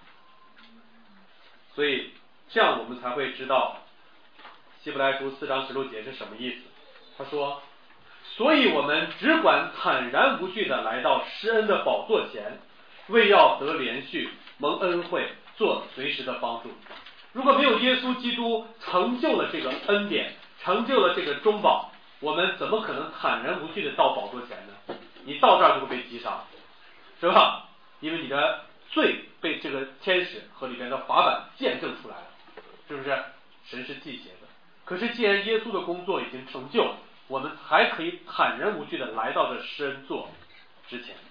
所以这样我们才会知道希伯来书四章十六节是什么意思。他说，所以我们只管坦然无惧的来到施恩的宝座前，为要得连续蒙恩惠，做随时的帮助。如果没有耶稣基督成就了这个恩典，成就了这个中保，我们怎么可能坦然无惧的到宝座前呢？你到这儿就会被击杀，是吧？因为你的罪被这个天使和里面的法版见证出来了，是不是？神是忌邪的。可是既然耶稣的工作已经成就，我们还可以坦然无惧的来到这施恩座之前。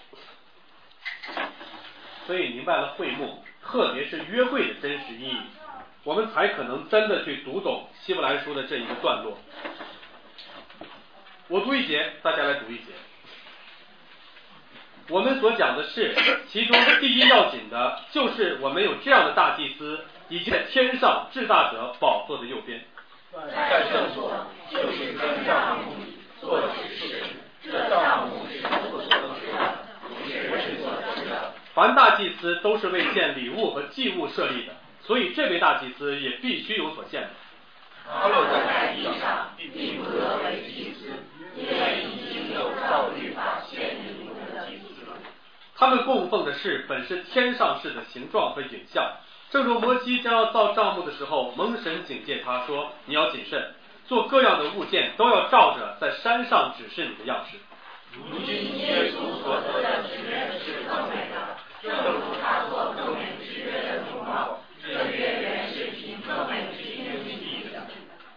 所以明白了会幕，特别是约会的真实意义，我们才可能真的去读懂希伯来书的这一个段落。我读一节，大家来读一节。我们所讲的是，其中第一要紧的，就是我们有这样的大祭司，已经在天上至大者宝座的右边。 在圣所，就是跟帐幕里做指示，这帐幕是父所知的，不是人所知的。 凡大祭司都是为献礼物和祭物设立的，所以这位大祭司也必须有所献的。 他落在地上，并不得为祭司，因为已经有照律法献礼物的祭司了。 他们供奉的是本是天上式的形状和影像，正如摩西将要造帐幕的时候，蒙神警戒他说，你要谨慎，做各样的物件都要照着在山上指示你的样式。 如今耶稣所得的职任是更美的，正如他做更美之约的荣耀，这约原是凭更美之约立的。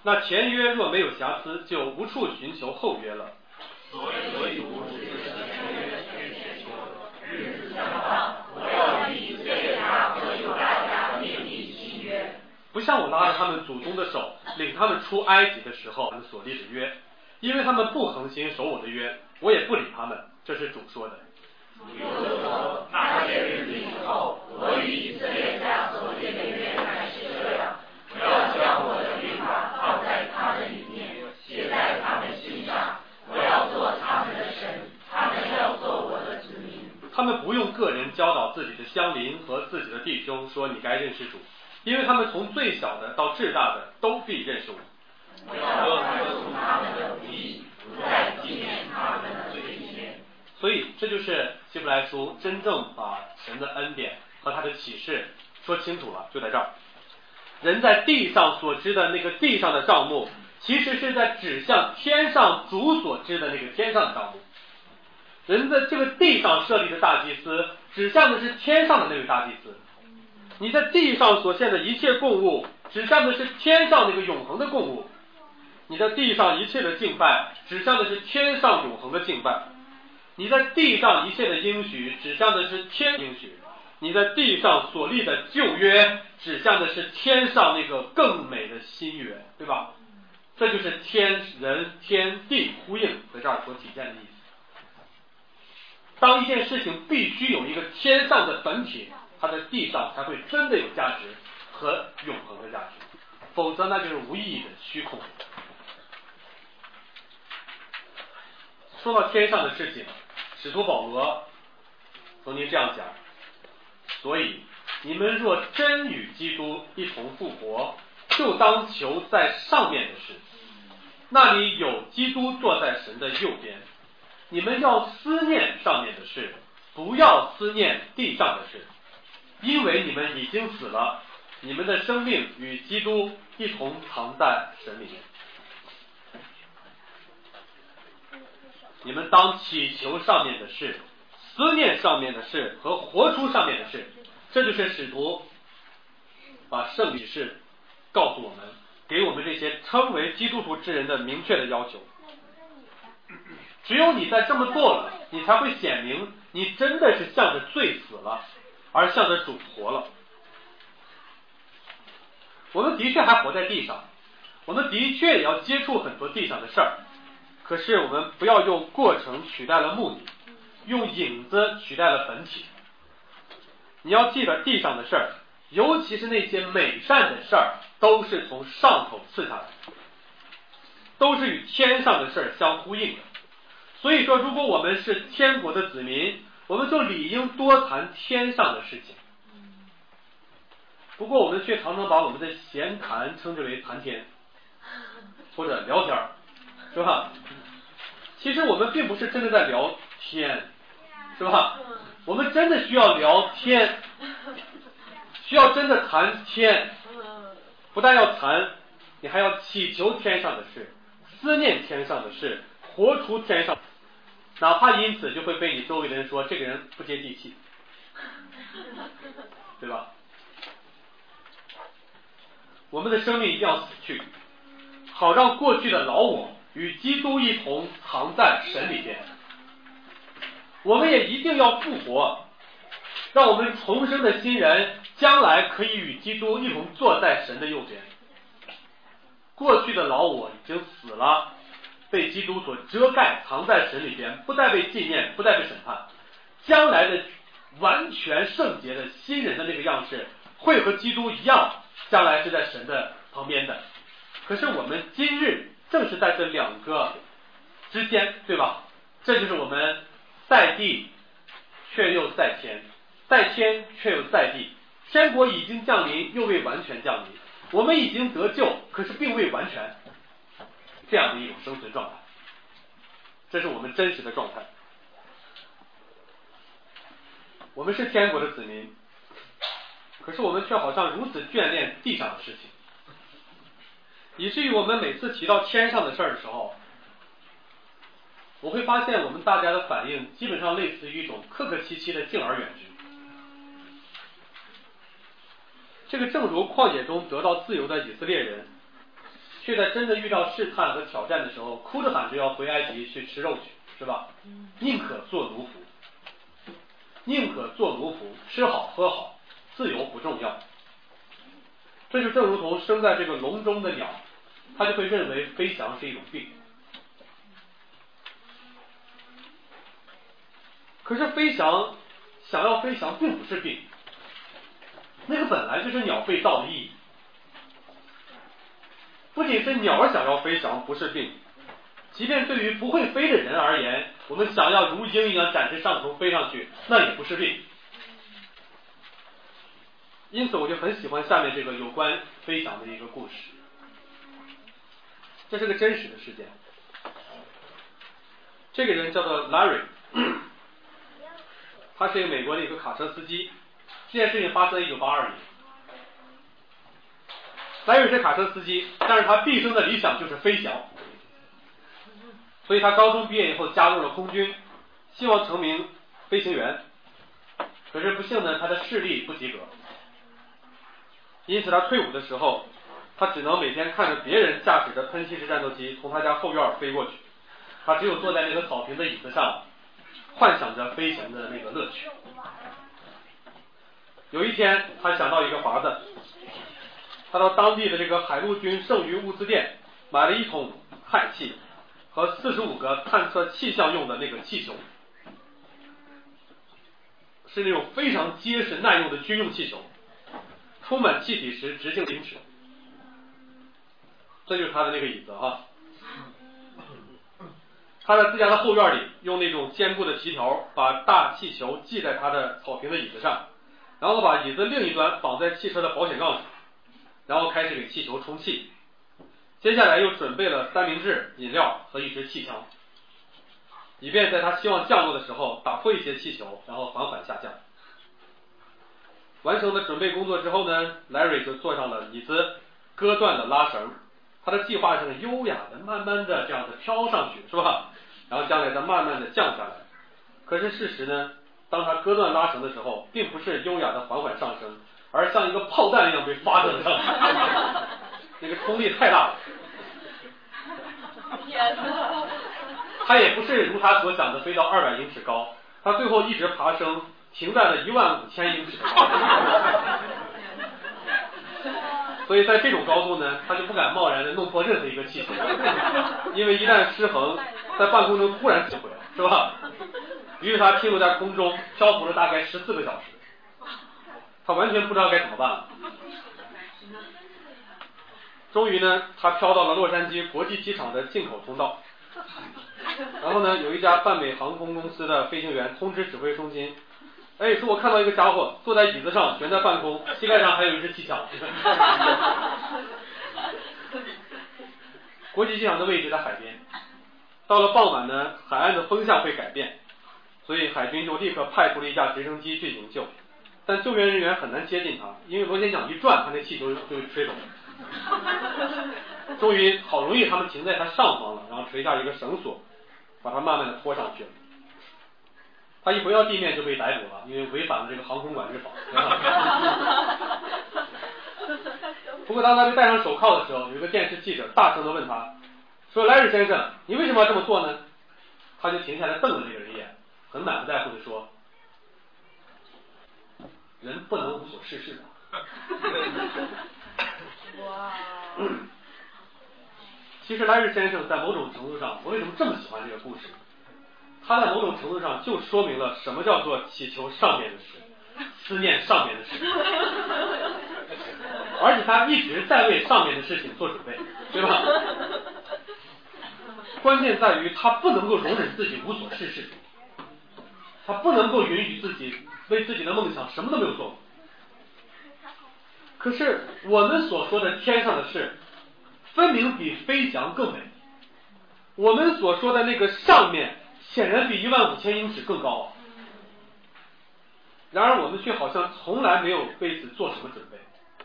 那前约若没有瑕疵，就无处寻求后约了。 所以主指着前约宣说，日子将到，我要与以色列家和犹大家建立新约。 不像我拉着他们祖宗的手，领他们出埃及的时候他们所立的约，因为他们不恒心守我的约，我也不理他们。这是主说的。 主又说，那些日子以后，我与以色列家所立的约乃是这样：我要将我的律法放在他们里面，写在他们心上。我要做他们的神，他们要做我的子民。 他们不用个人教导自己的乡邻和自己的弟兄说你该认识主，因为他们从最小的到至大的都必认识我。 我要宽恕他们的不义，不再纪念他们的罪愆。 所以这就是希伯来书真正把神的恩典和他的启示说清楚了，就在这儿。人在地上所知的那个地上的账目，其实是在指向天上主所知的那个天上的账目。人的这个地上设立的大祭司，指向的是天上的那位大祭司。你在地上所献的一切供物，指向的是天上那个永恒的供物。你在地上一切的敬拜，指向的是天上永恒的敬拜。你在地上一切的应许，指向的是天应许。你在地上所立的旧约，指向的是天上那个更美的新约，对吧？这就是天人天地呼应在这儿所体现的意思。当一件事情必须有一个天上的本体，它在地上才会真的有价值和永恒的价值，否则那就是无意义的虚空。说到天上的事情，使徒保罗曾经这样讲：所以你们若真与基督一同复活，就当求在上面的事，那里有基督坐在神的右边。你们要思念上面的事，不要思念地上的事，因为你们已经死了，你们的生命与基督一同藏在神里面。你们当祈求上面的事，思念上面的事和活出上面的事。这就是使徒把圣礼事告诉我们，给我们这些称为基督徒之人的明确的要求。只有你在这么做了，你才会显明你真的是向着罪死了，而向着主活了。我们的确还活在地上，我们的确也要接触很多地上的事儿，可是我们不要用过程取代了目的，用影子取代了本体。你要记得地上的事儿，尤其是那些美善的事儿，都是从上头赐下来的，都是与天上的事儿相呼应的。所以说，如果我们是天国的子民，我们就理应多谈天上的事情。不过我们却常常把我们的闲谈称之为谈天或者聊天，是吧？其实我们并不是真的在聊天，是吧？我们真的需要聊天，需要真的谈天，不但要谈，你还要祈求天上的事，思念天上的事，活出天上，哪怕因此就会被你周围的人说这个人不接地气，对吧？我们的生命一定要死去，好让过去的老我与基督一同藏在神里边。我们也一定要复活，让我们重生的新人将来可以与基督一同坐在神的右边。过去的老我已经死了，被基督所遮盖，藏在神里边，不再被纪念，不再被审判。将来的完全圣洁的新人的那个样式会和基督一样，将来是在神的旁边的。可是我们今日正是在这两个之间，对吧？这就是我们在地却又在天，在天却又在地。天国已经降临，又未完全降临。我们已经得救，可是并未完全，这样的一种生存状态，这是我们真实的状态。我们是天国的子民，可是我们却好像如此眷恋地上的事情，以至于我们每次提到天上的事儿的时候，我会发现我们大家的反应基本上类似于一种客客气气的敬而远之。这个正如旷野中得到自由的以色列人却在真的遇到试探和挑战的时候，哭着喊着要回埃及去吃肉去，是吧？宁可做奴仆，宁可做奴仆，吃好喝好，自由不重要。这就正如同生在这个笼中的鸟，它就会认为飞翔是一种病。可是飞翔，想要飞翔并不是病，那个本来就是鸟被造的意义。不仅是鸟儿想要飞翔不是病，即便对于不会飞的人而言，我们想要如鹰一样展翅上空飞上去，那也不是病。因此我就很喜欢下面这个有关飞翔的一个故事。这是个真实的事件。这个人叫做 Larry， 他是一个美国的一个卡车司机。这件事情发生在一九八二年。Larry 是卡车司机，但是他毕生的理想就是飞翔，所以他高中毕业以后加入了空军，希望成名飞行员。可是不幸呢，他的视力不及格，因此他退伍的时候，他只能每天看着别人驾驶着喷气式战斗机从他家后院飞过去，他只有坐在那个草坪的椅子上，幻想着飞行的那个乐趣。有一天，他想到一个法子，他到当地的这个海陆军剩余物资店买了一桶氦气和四十五个探测气象用的那个气球，是那种非常结实耐用的军用气球，充满气体时直径零尺。这就是他的那个椅子哈。他在自家的后院里用那种坚固的皮条把大气球系在他的草坪的椅子上，然后把椅子另一端绑在汽车的保险杠上，然后开始给气球充气。接下来又准备了三明治、饮料和一支气枪，以便在他希望降落的时候打破一些气球，然后缓缓下降。完成了准备工作之后呢， Larry 就坐上了椅子，割断了拉绳。他的计划是很优雅的慢慢的这样的飘上去，是吧？然后将来再慢慢的降下来。可是事实呢，当他割断拉绳的时候，并不是优雅的缓缓上升，而像一个炮弹一样被发射了上去，那个冲力太大了。他也不是如他所想的飞到二百英尺高，他最后一直爬升，停在了一万五千英尺。所以在这种高度呢，他就不敢贸然的弄破任何一个气球，因为一旦失衡，在半空中突然起回来，是吧？于是他停留在空中，漂浮了大概十四个小时，他完全不知道该怎么办了。终于呢，他飘到了洛杉矶国际机场的进口通道，然后呢，有一家泛美航空公司的飞行员通知指挥中心，哎，说我看到一个家伙坐在椅子上悬在半空，膝盖上还有一支气枪。国际机场的位置在海边，到了傍晚呢，海岸的风向会改变，所以海军就立刻派出了一架直升机去营救，但救援人员很难接近他，因为螺旋桨一转，他那气球就被吹走了。终于好容易他们停在他上方了，然后垂下一个绳索，把他慢慢的拖上去了。他一回到地面就被逮捕了，因为违反了这个航空管制法。不过当他被戴上手铐的时候，有一个电视记者大声的问他说，莱瑞先生，你为什么要这么做呢？他就停下来瞪了那个人一眼，很满不在乎的说，人不能无所事事的。哇！其实莱瑞先生在某种程度上，我为什么这么喜欢这个故事？他在某种程度上就说明了什么叫做祈求上面的事，思念上面的事，而且他一直在为上面的事情做准备，对吧？关键在于他不能够容忍自己无所事事，他不能够允许自己为自己的梦想什么都没有做。可是我们所说的天上的事，分明比飞翔更美。我们所说的那个上面，显然比一万五千英尺更高啊。然而我们却好像从来没有为此做什么准备。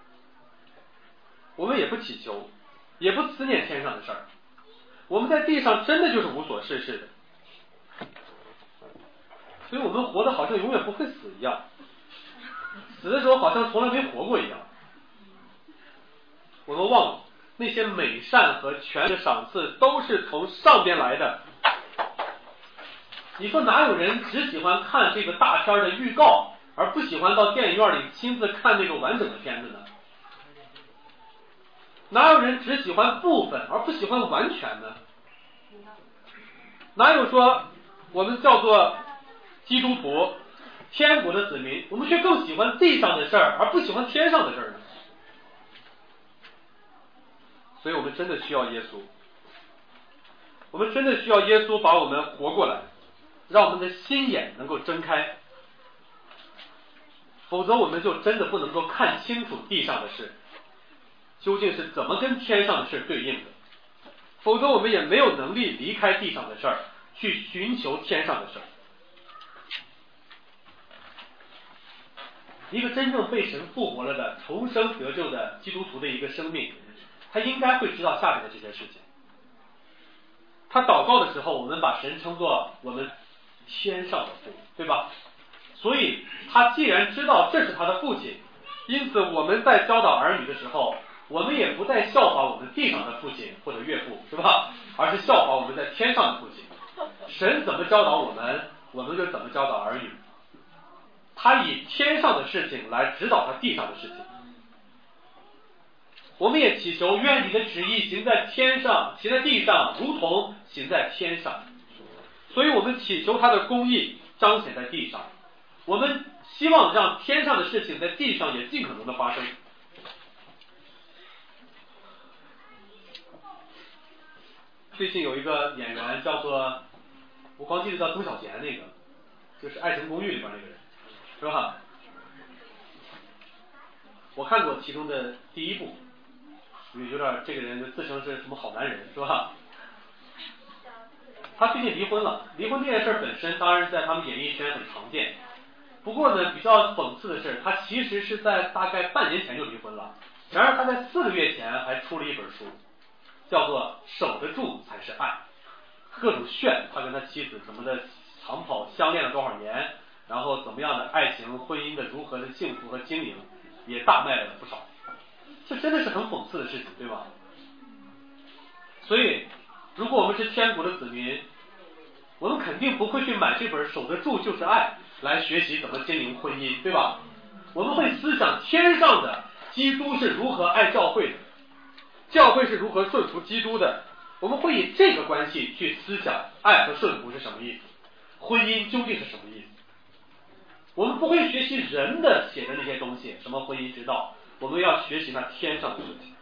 我们也不祈求，也不思念天上的事儿。我们在地上真的就是无所事事的。所以我们活得好像永远不会死一样，死的时候好像从来没活过一样。我们忘了， 那些美善和权的赏赐都是从上边来的。你说哪有人只喜欢看这个大片的预告，而不喜欢到电影院里亲自看那个完整的片子呢？哪有人只喜欢部分而不喜欢完全呢？哪有说我们叫做基督徒天国的子民，我们却更喜欢地上的事儿而不喜欢天上的事儿呢？所以我们真的需要耶稣，我们真的需要耶稣把我们活过来，让我们的心眼能够睁开，否则我们就真的不能够看清楚地上的事究竟是怎么跟天上的事对应的，否则我们也没有能力离开地上的事儿，去寻求天上的事儿。一个真正被神复活了的重生得救的基督徒的一个生命，他应该会知道下面的这些事情。他祷告的时候，我们把神称作我们天上的父，对吧？所以他既然知道这是他的父亲，因此我们在教导儿女的时候，我们也不再效法我们地上的父亲或者岳父，是吧？而是效法我们在天上的父亲。神怎么教导我们，我们就怎么教导儿女。他以天上的事情来指导他地上的事情。我们也祈求愿你的旨意行在天上，行在地上，如同行在天上。所以我们祈求他的公义彰显在地上，我们希望让天上的事情在地上也尽可能的发生。最近有一个演员叫做，我光记得叫曾小贤，那个就是《爱情公寓》里边那个人，是吧？我看过其中的第一部，有点这个人就自称是什么好男人，是吧？他最近离婚了，离婚这件事本身当然在他们演艺圈很常见，不过呢，比较讽刺的是，他其实是在大概半年前就离婚了，然而他在四个月前还出了一本书，叫做《守得住才是爱》，各种炫他跟他妻子怎么的长跑相恋了多少年，然后怎么样的爱情婚姻的如何的幸福和经营，也大卖了不少。这真的是很讽刺的事情，对吧？所以如果我们是天国的子民，我们肯定不会去买这本《守得住就是爱》来学习怎么经营婚姻，对吧？我们会思想天上的基督是如何爱教会的，教会是如何顺服基督的，我们会以这个关系去思想爱和顺服是什么意思，婚姻究竟是什么意思。我们不会学习人的写的那些东西，什么婚姻之道，我们要学习那天上的事情。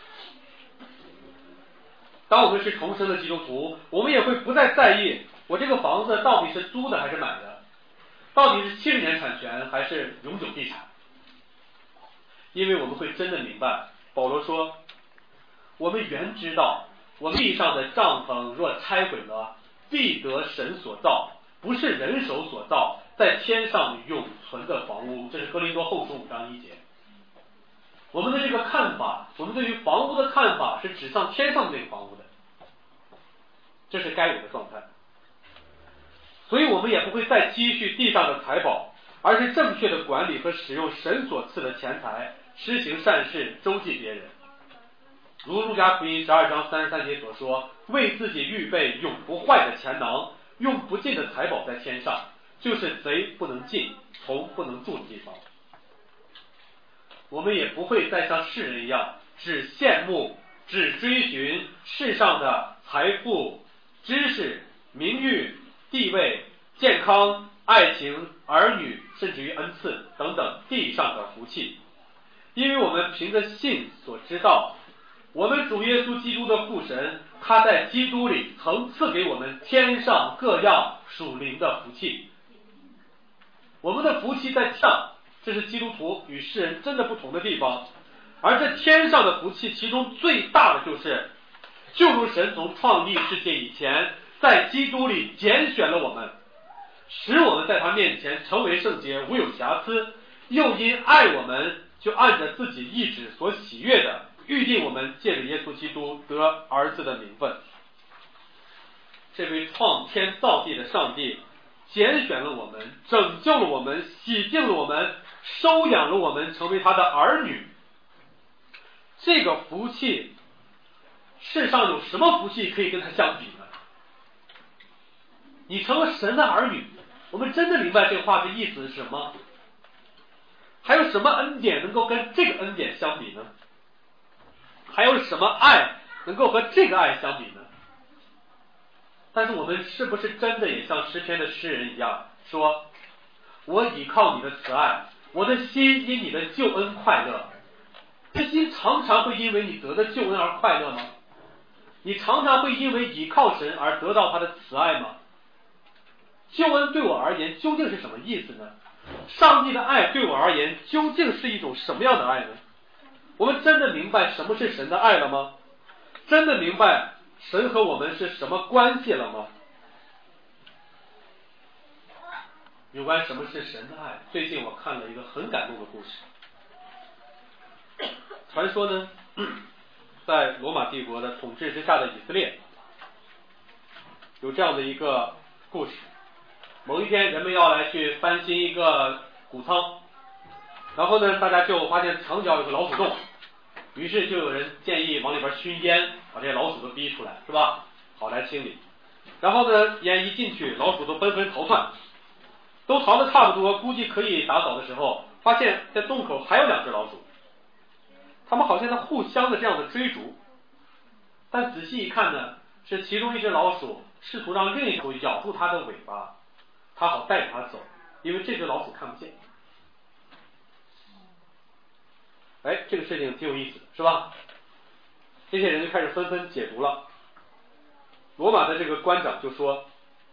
当我们是重生的基督徒，我们也会不再在意我这个房子到底是租的还是买的，到底是七十年产权还是永久地产，因为我们会真的明白，保罗说，我们原知道我们地上的帐篷若拆毁了，必得神所造，不是人手所造，在天上永存的房屋。这是哥林多后书五章一节。我们的这个看法，我们对于房屋的看法是指向天上的那个房屋的，这是该有的状态。所以我们也不会再积蓄地上的财宝，而是正确的管理和使用神所赐的钱财，施行善事，周济别人。如路加福音十二章三十三节所说，为自己预备永不坏的钱囊，用不尽的财宝在天上，就是贼不能进，虫不能住的地方。我们也不会再像世人一样，只羡慕，只追寻世上的财富、知识、名誉、地位、健康、爱情、儿女，甚至于恩赐等等地上的福气。因为我们凭着信所知道，我们主耶稣基督的父神，他在基督里曾赐给我们天上各样属灵的福气。我们的福气在上，这是基督徒与世人真的不同的地方。而这天上的福气，其中最大的就是，就如神从创立世界以前，在基督里拣选了我们，使我们在他面前成为圣洁，无有瑕疵，又因爱我们，就按着自己意志所喜悦的，预定我们借着耶稣基督得儿子的名分。这位创天造地的上帝拣选了我们，拯救了我们，洗净了我们，收养了我们，成为他的儿女。这个福气世上有什么福气可以跟他相比呢？你成了神的儿女，我们真的明白这个话的意思是什么？还有什么恩典能够跟这个恩典相比呢？还有什么爱能够和这个爱相比呢？但是我们是不是真的也像诗篇的诗人一样，说我倚靠你的慈爱，我的心因你的救恩快乐。这心常常会因为你得的救恩而快乐吗？你常常会因为倚靠神而得到他的慈爱吗？救恩对我而言究竟是什么意思呢？上帝的爱对我而言究竟是一种什么样的爱呢？我们真的明白什么是神的爱了吗？真的明白神和我们是什么关系了吗？有关什么是神的爱，最近我看了一个很感动的故事。传说呢，在罗马帝国的统治之下的以色列，有这样的一个故事。某一天，人们要来去翻新一个谷仓，然后呢，大家就发现墙角有个老鼠洞，于是就有人建议往里边熏烟，把这些老鼠都逼出来，是吧？好来清理。然后呢，烟一进去，老鼠都纷纷逃窜，都逃得差不多，估计可以打扫的时候，发现在洞口还有两只老鼠，他们好像在互相的这样的追逐，但仔细一看呢，是其中一只老鼠试图让另一只咬住它的尾巴，它好带着它走，因为这只老鼠看不见。哎，这个事情挺有意思，是吧？这些人就开始纷纷解读了。罗马的这个官长就说，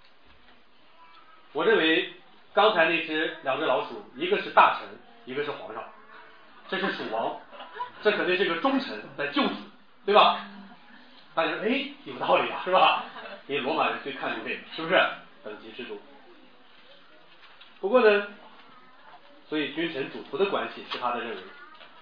我认为刚才那只两只老鼠，一个是大臣，一个是皇上，这是蜀王，这肯定是个忠臣在救子，对吧？大家说，哎，有道理啊，是吧？因为罗马人最看重这个，是不是等级制度？不过呢，所以君臣主仆的关系是他的认为。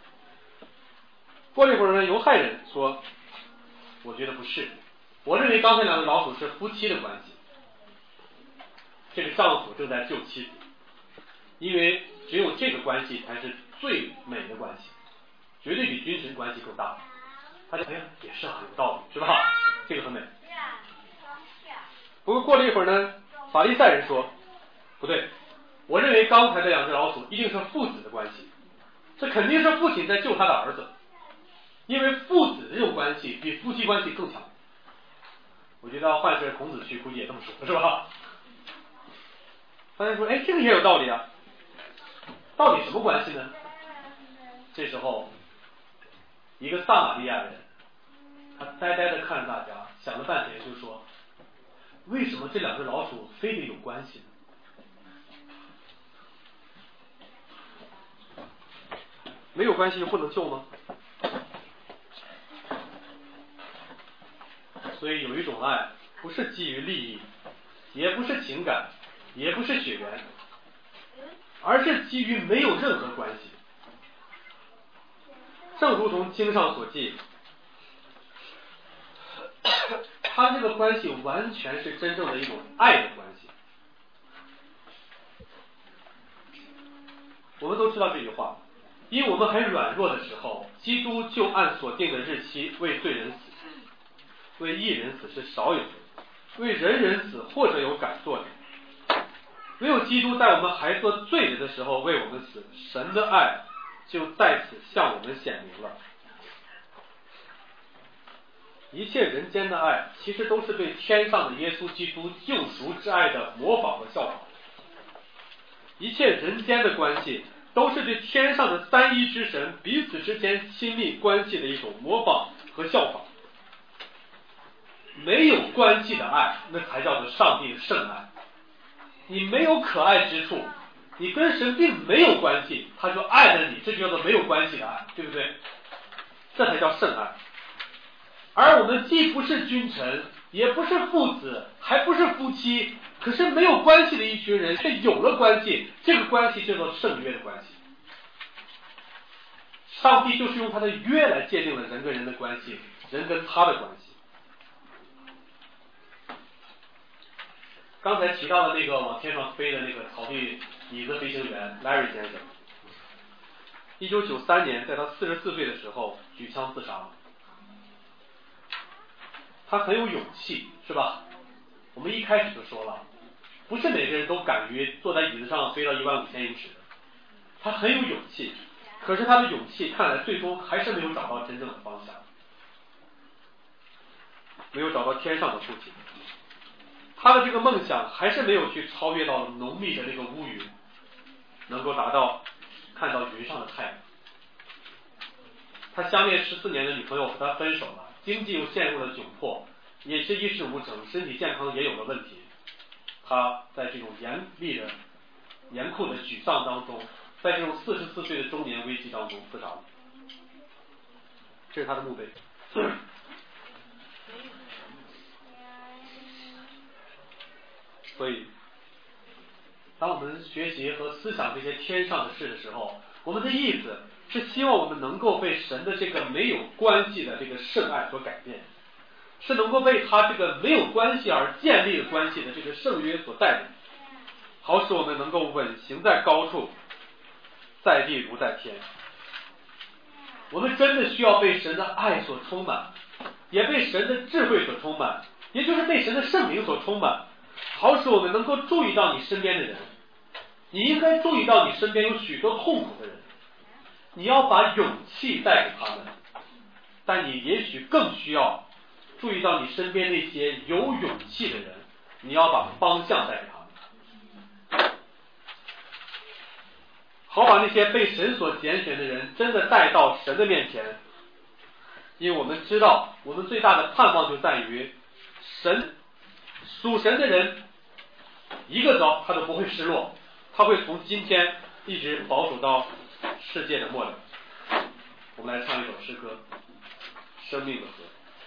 过了一会儿呢，犹太人说，我觉得不是，我认为刚才两个老鼠是夫妻的关系，这个丈夫正在救妻子，因为只有这个关系才是最美的关系，绝对比君臣关系更大。他就哎呀，也是很有道理，是吧？这个很美。不过过了一会儿呢，法利赛人说，不对，我认为刚才的两只老鼠一定是父子的关系，这肯定是父亲在救他的儿子，因为父子这种关系比夫妻关系更强。我觉得要换是孔子去，估计也这么说，是吧？大家说，哎，这个也有道理啊，到底什么关系呢？这时候，一个撒玛利亚人，他呆呆地看着大家，想了半天，就说，为什么这两只老鼠非得有关系呢？没有关系就不能救吗？所以有一种爱，不是基于利益，也不是情感，也不是血缘，而是基于没有任何关系。正如同经上所记，他这个关系完全是真正的一种爱的关系。我们都知道这句话，因为我们还软弱的时候，基督就按所定的日期为罪人死，为义人死是少有的，为人人死或者有敢做的。唯有基督在我们还做罪人的时候为我们死，神的爱就在此向我们显明了。一切人间的爱其实都是对天上的耶稣基督救赎之爱的模仿和效仿，一切人间的关系都是对天上的三一之神彼此之间亲密关系的一种模仿和效仿。没有关系的爱，那才叫做上帝的圣爱。你没有可爱之处，你跟神并没有关系，他就爱了你，这就叫做没有关系的爱，对不对？这才叫圣爱。而我们既不是君臣，也不是父子，还不是夫妻，可是没有关系的一群人却有了关系，这个关系叫做圣约的关系。上帝就是用他的约来界定了人跟人的关系，人跟他的关系。刚才提到的那个往天上飞的那个草地椅子飞行员 Larry 先生，一九九三年在他四十四岁的时候举枪自杀了。 他很有勇气，是吧？我们一开始就说了，不是每个人都敢于坐在椅子上飞到一万五千英尺的。他很有勇气，可是他的勇气看来最终还是没有找到真正的方向，没有找到天上的父亲。他的这个梦想还是没有去超越到浓密的这个乌云，能够达到看到云上的太阳。他相恋十四年的女朋友和他分手了，经济又陷入了窘迫，也是一事无成，身体健康也有了问题。他在这种严厉的严酷的沮丧当中，在这种四十四岁的中年危机当中自杀了。这是他的墓碑。所以当我们学习和思想这些天上的事的时候，我们的意思是希望我们能够被神的这个没有关系的这个圣爱所改变，是能够被他这个没有关系而建立的关系的这个圣约所带领，好使我们能够稳行在高处，在地如在天。我们真的需要被神的爱所充满，也被神的智慧所充满，也就是被神的圣灵所充满，好使我们能够注意到你身边的人。你应该注意到你身边有许多痛苦的人，你要把勇气带给他们，但你也许更需要注意到你身边那些有勇气的人，你要把方向带给他们，好把那些被神所拣选的人真的带到神的面前。因为我们知道，我们最大的盼望就在于神属神的人一个早他都不会失落，他会从今天一直保守到世界的末了。我们来唱一首诗歌，生命的河。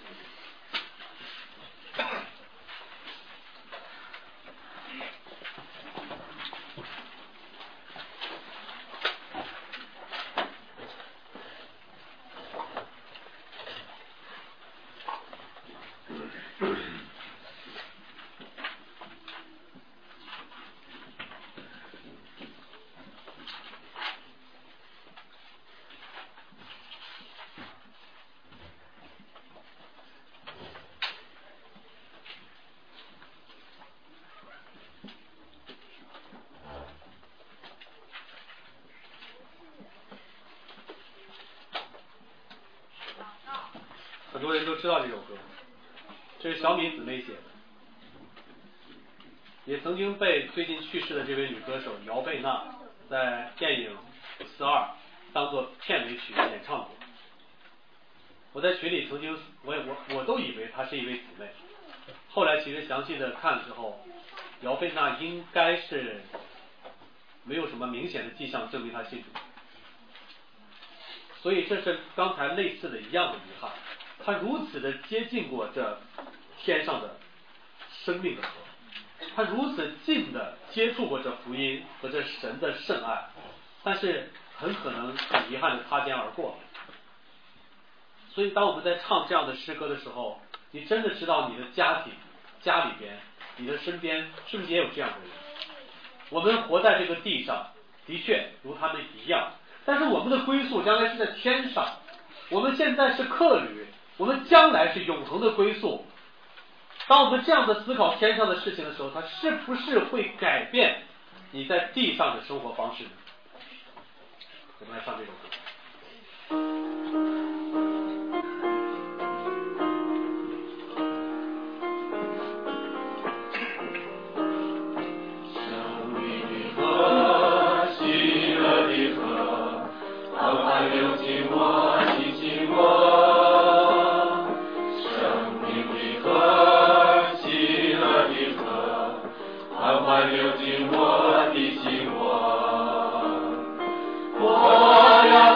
很多人都知道这首歌，这是小敏姊妹写的，也曾经被最近去世的这位女歌手姚贝娜在电影《四二》当作片尾曲演唱过。我在群里曾经，我也我我都以为她是一位姊妹，后来其实详细的看之后，姚贝娜应该是没有什么明显的迹象证明她信主，所以这是刚才类似的一样的遗憾。他如此的接近过这天上的生命的河，他如此近的接触过这福音和这神的圣爱，但是很可能很遗憾的擦肩而过。所以当我们在唱这样的诗歌的时候，你真的知道你的家庭家里边你的身边是不是也有这样的人。我们活在这个地上的确如他们一样，但是我们的归宿将来是在天上，我们现在是客旅，我们将来是永恒的归宿。当我们这样的思考天上的事情的时候，它是不是会改变你在地上的生活方式呢？我们来唱这首歌。 生命的河，喜乐的河，缓缓流进我的心窝。缓缓流进我的心窝，我要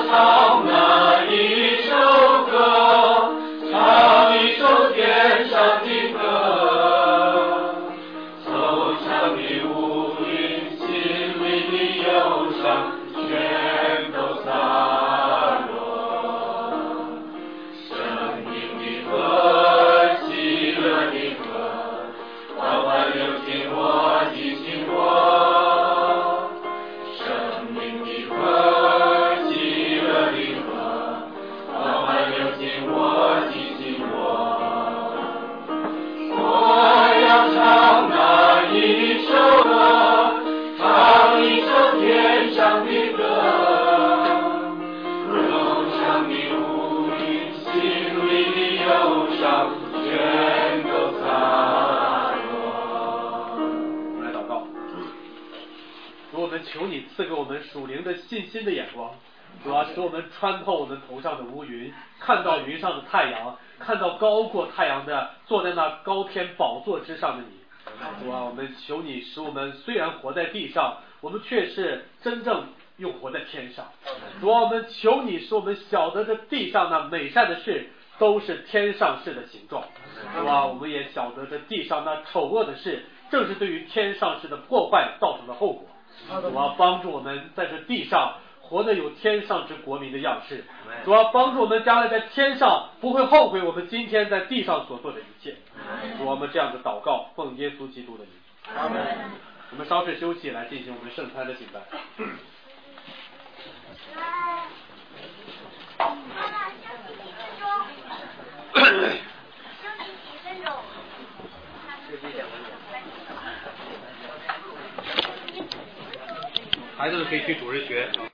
上全都洒落。 我们来祷告。主，我们求你赐给我们属灵的信心的眼光，主啊，使我们穿透我们头上的乌云，看到云上的太阳，看到高过太阳的坐在那高天宝座之上的你。主啊，我们求你使我们虽然活在地上，我们却是真正又活在天上。主啊，我们求你使我们晓得这地上那美善的事都是天上事的形状。主啊，我们也晓得这地上那丑恶的事正是对于天上事的破坏造成的后果。主啊，帮助我们在这地上活得有天上之国民的样式。主啊，帮助我们将来在天上不会后悔我们今天在地上所做的一切。主啊，我们这样的祷告奉耶稣基督的名。 阿门。 我们稍事休息，来进行我们圣餐的敬拜。 妈妈，休息几分钟。休息几分钟。 孩子们可以去主日学。